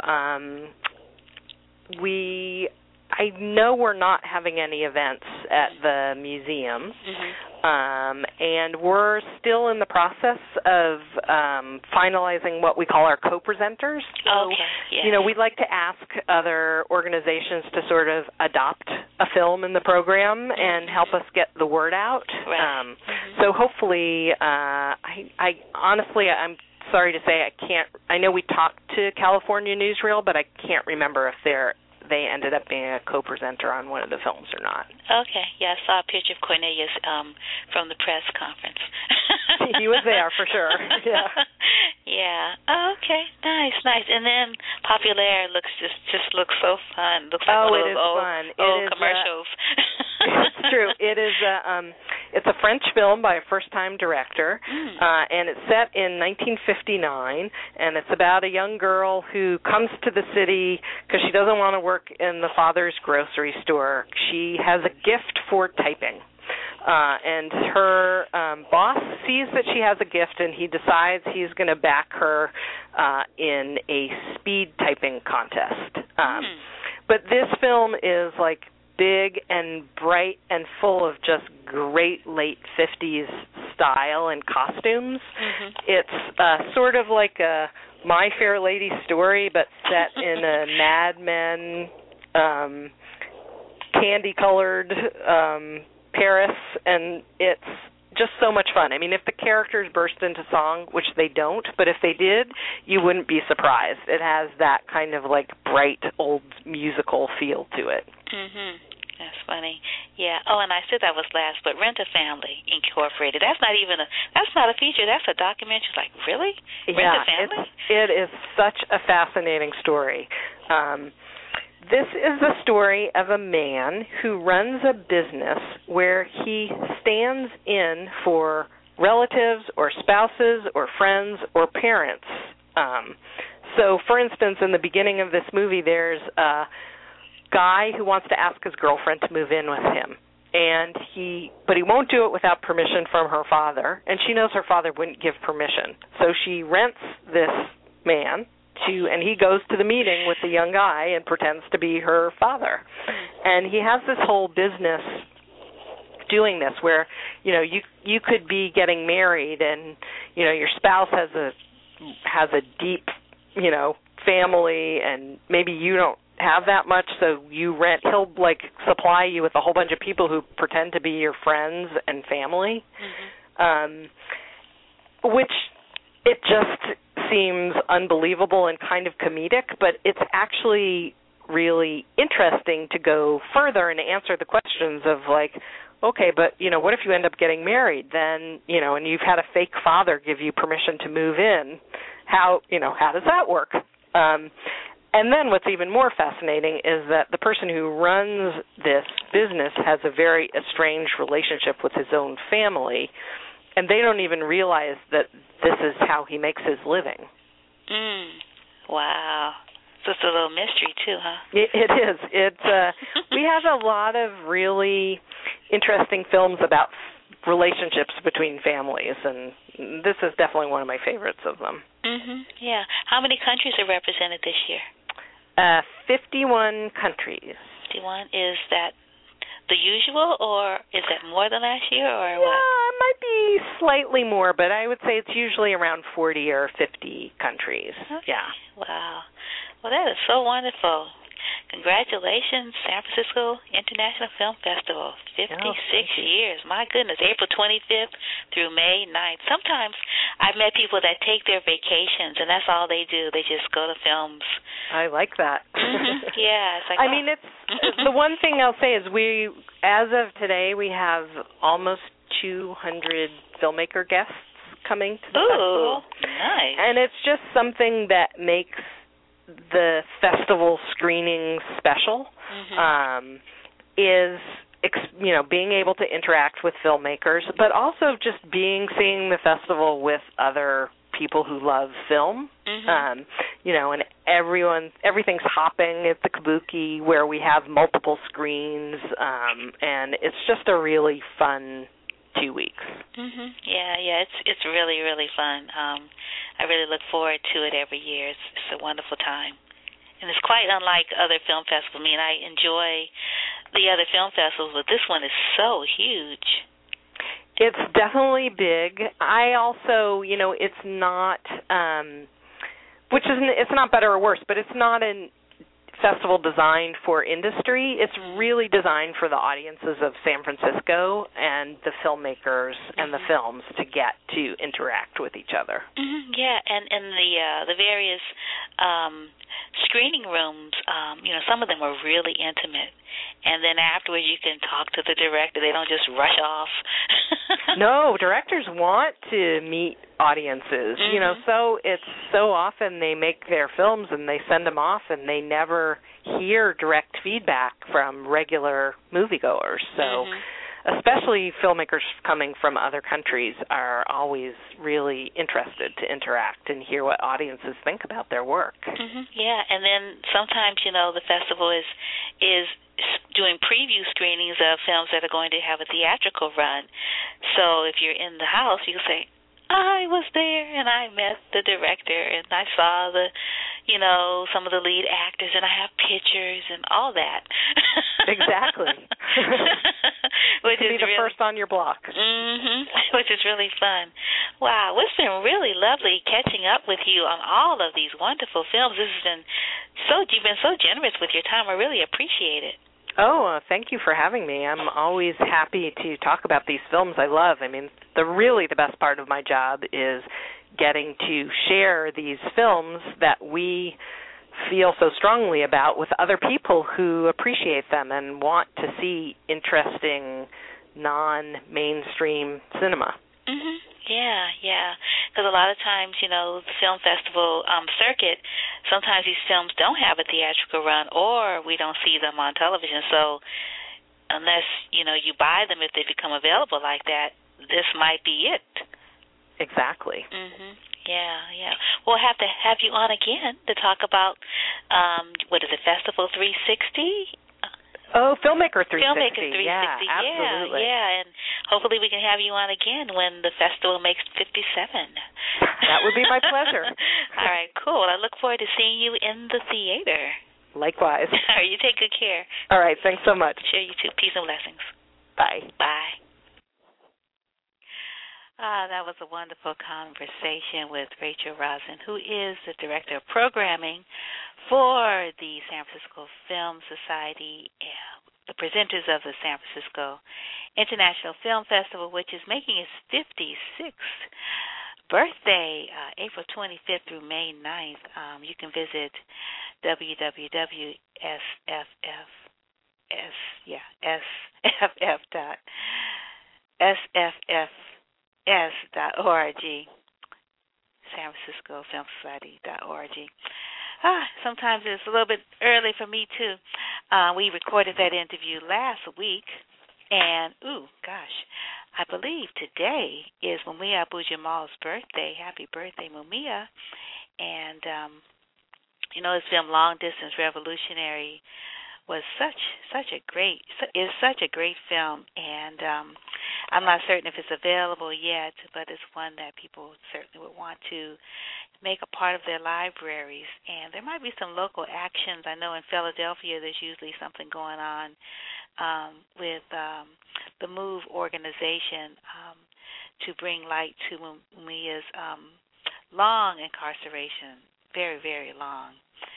I know we're not having any events at the museum, and we're still in the process of finalizing what we call our co-presenters. So, we'd like to ask other organizations to sort of adopt a film in the program and help us get the word out. Right. So hopefully, I honestly, I'm sorry to say I know we talked to California Newsreel, but I can't remember if they ended up being a co-presenter on one of the films or not. Okay. Yeah, I saw a picture of Cornelius from the press conference. He was there for sure. Yeah. Yeah. Oh, okay. Nice. And then Populaire just looks so fun. Looks like it is fun. Old commercials. It's true. It is it's a French film by a first-time director, and it's set in 1959, and it's about a young girl who comes to the city because she doesn't want to work in the father's grocery store. She has a gift for typing. And her boss sees that she has a gift, and he decides he's going to back her in a speed typing contest. But this film is like big and bright and full of just great late 50s style and costumes. It's sort of like a My Fair Lady story, but set in a Mad Men candy-colored Paris, and it's just so much fun. I mean, if the characters burst into song, which they don't, but if they did, you wouldn't be surprised. It has that kind of like bright old musical feel to it. That's funny. Yeah. Oh, and I said that was last, but Rent a Family Incorporated. That's not a feature. That's a documentary. It's like, really? Rent a Family? It is such a fascinating story. This is the story of a man who runs a business where he stands in for relatives or spouses or friends or parents. So, for instance, in the beginning of this movie, there's a guy who wants to ask his girlfriend to move in with him, but he won't do it without permission from her father, and she knows her father wouldn't give permission. So she rents this man and he goes to the meeting with the young guy and pretends to be her father. And he has this whole business doing this where, you could be getting married and, your spouse has a deep, family, and maybe you don't have that much, so he'll supply you with a whole bunch of people who pretend to be your friends and family, which it just seems unbelievable and kind of comedic, but it's actually really interesting to go further and answer the questions of okay, but what if you end up getting married then, and you've had a fake father give you permission to move in? How does that work? And then what's even more fascinating is that the person who runs this business has a very estranged relationship with his own family, and they don't even realize that this is how he makes his living. Wow. So it's a little mystery too, huh? It is. We have a lot of really interesting films about relationships between families, and this is definitely one of my favorites of them. Yeah. How many countries are represented this year? 51 countries. 51. Is that the usual, or is that more than last year, or what? Yeah, it might be slightly more, but I would say it's usually around 40 or 50 countries. Okay. Yeah. Wow. Well, that is so wonderful. Congratulations, San Francisco International Film Festival. 56 years. My goodness, April 25th through May 9th. Sometimes I've met people that take their vacations, and that's all they do. They just go to films. I like that. Yeah. It's like, it's the one thing I'll say is as of today, we have almost 200 filmmaker guests coming to the festival. Nice. And it's just something that makes the festival screening special, is being able to interact with filmmakers, but also just seeing the festival with other people who love film. And everything's hopping at the Kabuki, where we have multiple screens, and it's just a really fun 2 weeks. Yeah, it's really, really fun. I really look forward to it every year. It's a wonderful time. And it's quite unlike other film festivals. I mean, I enjoy the other film festivals, but this one is so huge. It's definitely big. I also, it's not, it's not better or worse, but it's not a festival designed for industry. It's really designed for the audiences of San Francisco and the filmmakers and the films to get to interact with each other. Yeah, and the various screening rooms, some of them are really intimate. And then afterwards you can talk to the director. They don't just rush off. No, directors want to meet audiences. So it's so often they make their films and they send them off and they never hear direct feedback from regular moviegoers. So especially filmmakers coming from other countries are always really interested to interact and hear what audiences think about their work. Yeah, and then sometimes, the festival is doing preview screenings of films that are going to have a theatrical run. So if you're in the house, you can say, I was there and I met the director and I saw some of the lead actors and I have pictures and all that. Exactly. Which is the first on your block. Which is really fun. Wow, it's been really lovely catching up with you on all of these wonderful films. You've been so generous with your time. I really appreciate it. Oh, thank you for having me. I'm always happy to talk about these films I love. I mean, the best part of my job is getting to share these films that we feel so strongly about with other people who appreciate them and want to see interesting non-mainstream cinema. Mhm. Yeah. Because a lot of times, the film festival circuit, sometimes these films don't have a theatrical run, or we don't see them on television. So unless you buy them, if they become available like that, this might be it. Exactly. Mhm. Yeah. We'll have to have you on again to talk about what is it, Festival 360? Oh, Filmmaker 360. Filmmaker 360. Yeah, absolutely. Yeah, and hopefully we can have you on again when the festival makes 57. That would be my pleasure. All right, cool. I look forward to seeing you in the theater. Likewise. All right, you take good care. All right, thanks so much. Sure, you too. Peace and blessings. Bye. Bye. That was a wonderful conversation with Rachel Rosin, who is the Director of Programming for the San Francisco Film Society, the presenters of the San Francisco International Film Festival, which is making its 56th birthday, April 25th through May 9th. You can visit sff.org, San Francisco Film Society.org. Sometimes it's a little bit early for me, too. We recorded that interview last week, and, I believe today is Mumia Abu-Jamal's birthday. Happy birthday, Mumia. And, his film Long Distance Revolutionary was such a great film, and I'm not certain if it's available yet, but it's one that people certainly would want to make a part of their libraries. And there might be some local actions. I know in Philadelphia there's usually something going on with the MOVE organization to bring light to Mumia's long incarceration, very, very long.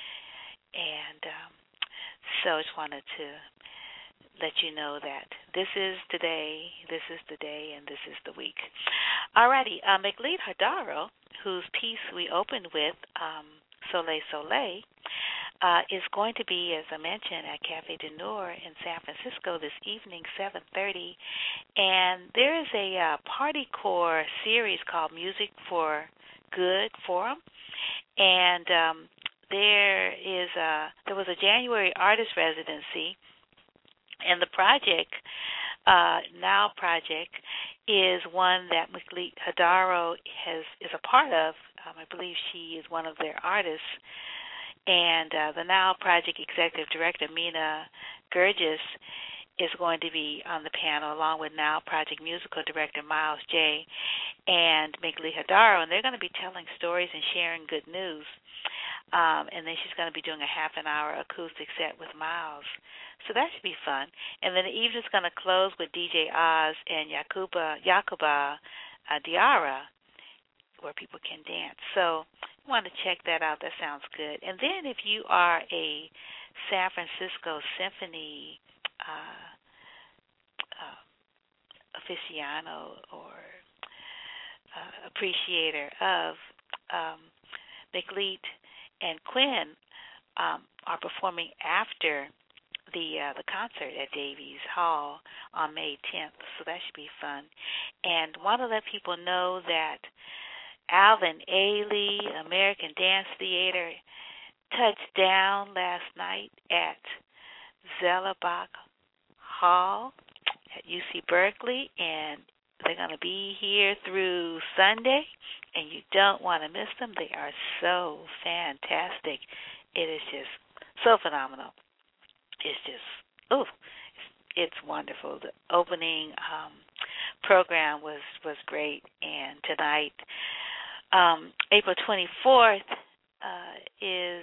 And so I just wanted to let you know that this is the day, and this is the week. Alrighty, Meklit Hadaro, whose piece we opened with, Soleil Soleil, is going to be, as I mentioned, at Cafe du Nord in San Francisco this evening, 7:30. And there is a party core series called Music for Good Forum. And there was a January artist residency, and the project, Now Project, is one that Meklit Hadaro is a part of. I believe she is one of their artists. And the Now Project Executive Director, Mina Gurgis, is going to be on the panel, along with Now Project Musical Director, Miles J., and Meklit Hadaro, and they're going to be telling stories and sharing good news. And then she's going to be doing a half-an-hour acoustic set with Miles. So that should be fun. And then the evening's going to close with DJ Oz and Yakuba Diarra, where people can dance. So I want to check that out. That sounds good. And then if you are a San Francisco Symphony aficionado or appreciator of Meklit and Quinn are performing after the concert at Davies Hall on May 10th, so that should be fun. And want to let people know that Alvin Ailey, American Dance Theater, touched down last night at Zellerbach Hall at UC Berkeley, and they're going to be here through Sunday, and you don't want to miss them. They are so fantastic. It is just so phenomenal. It's just, it's wonderful. The opening program was great, and tonight, April 24th, is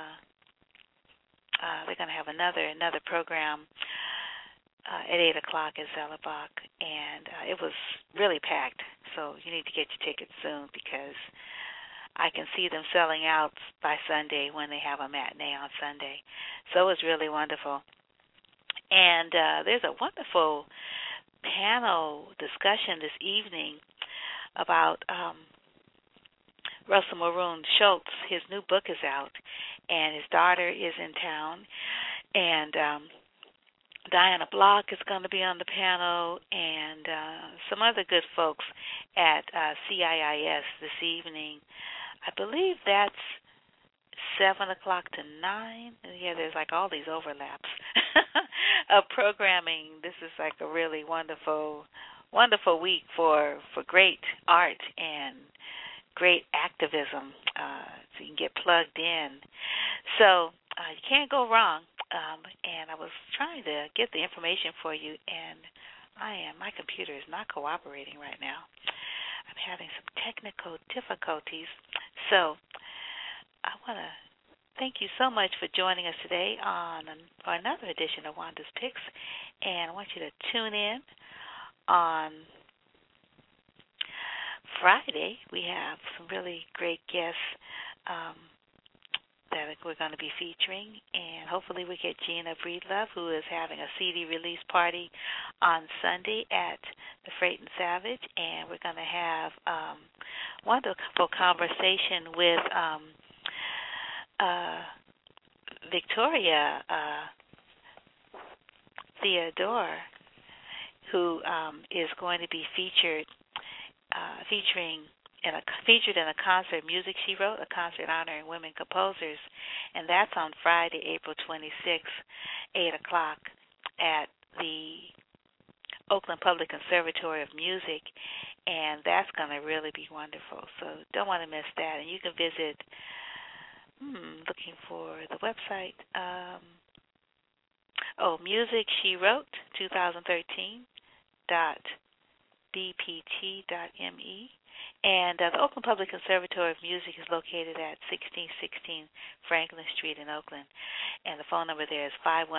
they're going to have another program at 8 o'clock at Zellerbach, and it was really packed, so you need to get your tickets soon because I can see them selling out by Sunday when they have a matinee on Sunday. So it was really wonderful. And there's a wonderful panel discussion this evening about Russell Maroon Schultz. His new book is out, and his daughter is in town. And Diana Block is going to be on the panel, and some other good folks at CIIS this evening. I believe that's 7 o'clock to 9. Yeah, there's like all these overlaps of programming. This is like a really wonderful week for great art and great activism, so you can get plugged in. So you can't go wrong. And I was trying to get the information for you, and my computer is not cooperating right now. I'm having some technical difficulties. So I want to thank you so much for joining us today for another edition of Wanda's Picks, and I want you to tune in on Friday. We have some really great guests that we're going to be featuring, and hopefully we get Gina Breedlove, who is having a CD release party on Sunday at the Freight and Savage, and we're going to have wonderful conversation with Victoria Theodore, who is going to be featured in a concert, Music She Wrote, a concert honoring women composers, and that's on Friday, April 26th, 8 o'clock at the Oakland Public Conservatory of Music, and that's going to really be wonderful, so don't want to miss that. And you can visit, looking for the website, Music She Wrote 2013.bpt.me. And the Oakland Public Conservatory of Music is located at 1616 Franklin Street in Oakland. And the phone number there is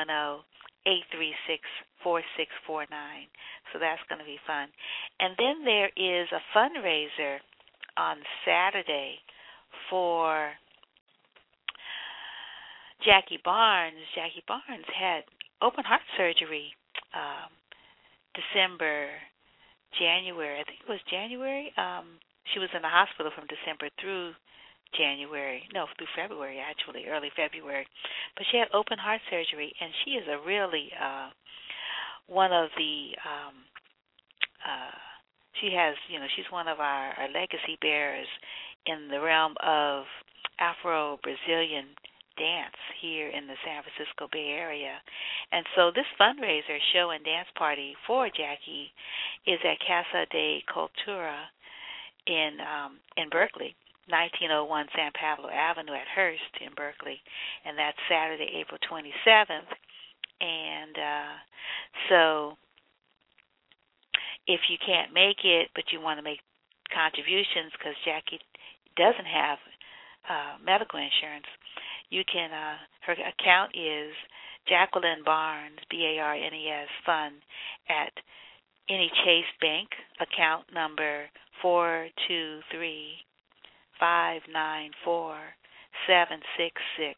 510-836-4649. So that's going to be fun. And then there is a fundraiser on Saturday for Jackie Barnes. Jackie Barnes had open heart surgery January. I think it was January. She was in the hospital from December through February, actually, early February. But she had open heart surgery, and she is a really one of the she's one of our legacy bearers in the realm of Afro-Brazilian dance here in the San Francisco Bay Area. And so this fundraiser show and dance party for Jackie is at Casa de Cultura in Berkeley, 1901 San Pablo Avenue at Hearst in Berkeley, and that's Saturday, April 27th. And so if you can't make it, but you want to make contributions because Jackie doesn't have medical insurance, you can. Her account is Jacqueline Barnes, BARNES Fund at any Chase Bank, account number 423-594-766,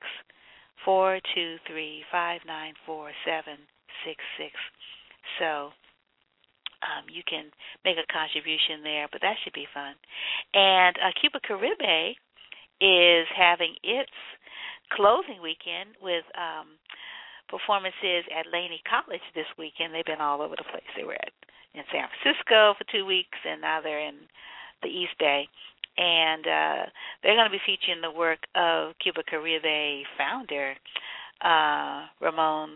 423-594-766. So you can make a contribution there, but that should be fun. And Cuba Caribe is having its closing weekend with performances at Laney College this weekend. They've been all over the place. They were in San Francisco for 2 weeks, and now they're in the East Bay. And they're going to be featuring the work of Cuba Caribe founder Ramon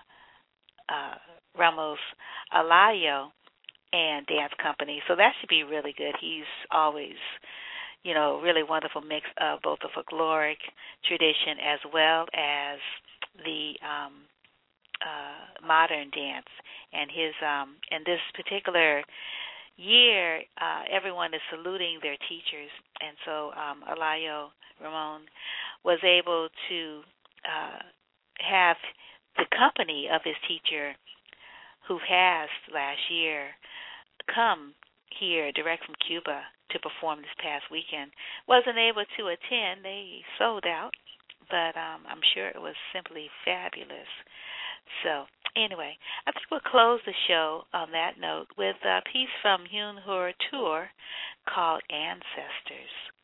Ramos Alayo and dance company. So that should be really good. He's always, really wonderful mix of both the folkloric tradition as well as the modern dance. And his and this particular year, everyone is saluting their teachers, and so Alayo Ramon was able to have the company of his teacher, who passed last year, come here direct from Cuba to perform this past weekend. Wasn't able to attend; they sold out, but I'm sure it was simply fabulous. So anyway, I think we'll close the show on that note with a piece from Hyun Hur Tour called Ancestors.